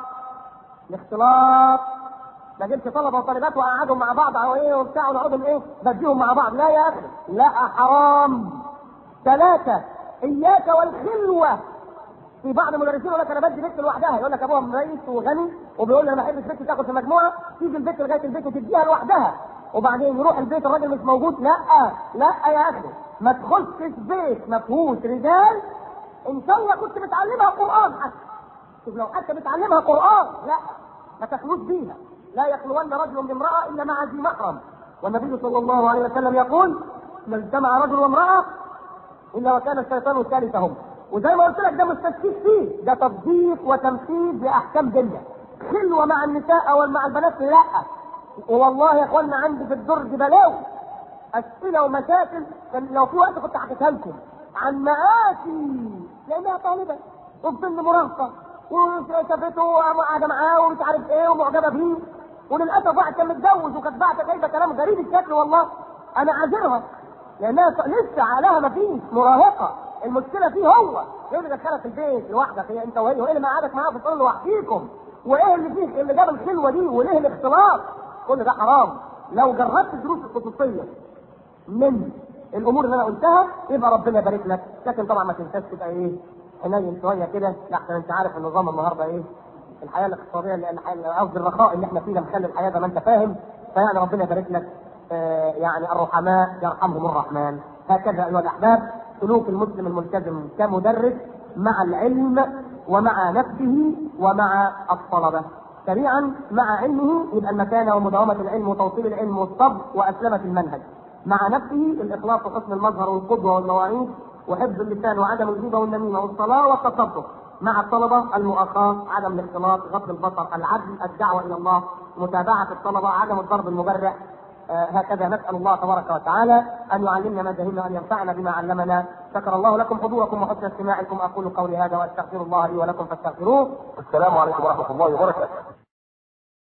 الاختلاط ما جبتش طلبه وطالبات وقعدهم مع بعض او ايه وبتاع ونقعدهم ايه بديهم مع بعض، لا يا اخي، لا حرام. ثلاثه، اياك والخلوه. في بعض المدرسين يقول لك انا بدي بنت لوحدها، يقول لك ابوها رئيس وغني وبيقول لي انا ما بحبش بنتي تاخد في مجموعه، تيجي البنت لغايه البيت وتديها لوحدها وبعدين يروح البيت الراجل مش موجود. لا لا يا اخي، ما تخشش بيت ما فيهوش رجال ان شاء الله كنت بتعلمها قران حتى. شوف لو حتى بتعلمها قران لا ما تخلوش بيها. لا يخلون رجل بامراه الا مع ذي محرم، والنبي صلى الله عليه وسلم يقول ما اجتمع رجل وامراه الا وكان الشيطان ثالثهم. وزي ما قلت لك ده مش تشكيك فيه، ده تطبيق وتنفيذ لاحكام ديننا. خلوه مع النساء او مع البنات لا. والله يا اخوانا عندي في الدرج بلاوي اسئله ومشاكل كان لو في وقت كنت حكيتها لكم عن مآسي لانها طالبه وفي سن مراهقه وشافته وقاعده معاه ومش عارف ايه ومعجبه بيه، وللاسف واحد كان متجوز وكانت بعت جايبه كلام غريب الشكل. والله انا عاذرها لانها لسه عقلها ما فيش، مراهقه. المشكله فيه هو، ايه اللي دخلك البيت لوحدك؟ هي انت وهي، وايه اللي قعدك معاها في الصاله لوحديكم؟ وايه اللي فيه اللي جاب الخلوه دي؟ وليه الاختلاط؟ كل ده حرام. لو جربت الدروس الخصوصيه من الامور اللي انا قلتها يبقى ربنا يبارك لك، لكن طبعا ما تنساش تبقى ايه حنين شويه كده، لحسن انت عارف النظام النهارده ايه الحياه الاقتصاديه اللي قصدي الرخاء اللي احنا فيه ده مخلي الحياه زي ما انت فاهم. فيعني ربنا يبارك لك. آه يعني الرحماء يرحمهم الرحمن. هكذا ايها الاحباب سلوك المسلم الملتزم كمدرس مع العلم ومع نفسه ومع الطلبه. سريعا، مع علمه يبقى المكانه ومداومه العلم وتوصيل العلم والصبر واسلمه المنهج. مع نفسه الاخلاص وحسن المظهر والقدوه والمواعيد وحفظ اللسان وعدم الغيبه والنميمه والصلاه والتصدق. مع الطلبه المؤاخاه، عدم الاختلاط، غض البصر، العدل، الدعوه الى الله، متابعه الطلبه، عدم الضرب المبرح. آه هكذا نسال الله تبارك وتعالى ان يعلمنا ما جهلنا وان ينفعنا بما علمنا. شكر الله لكم حضوركم وحسن استماعكم. اقول قولي هذا واستغفر الله لي ولكم فاستغفروه. السلام عليكم ورحمه الله وبركاته.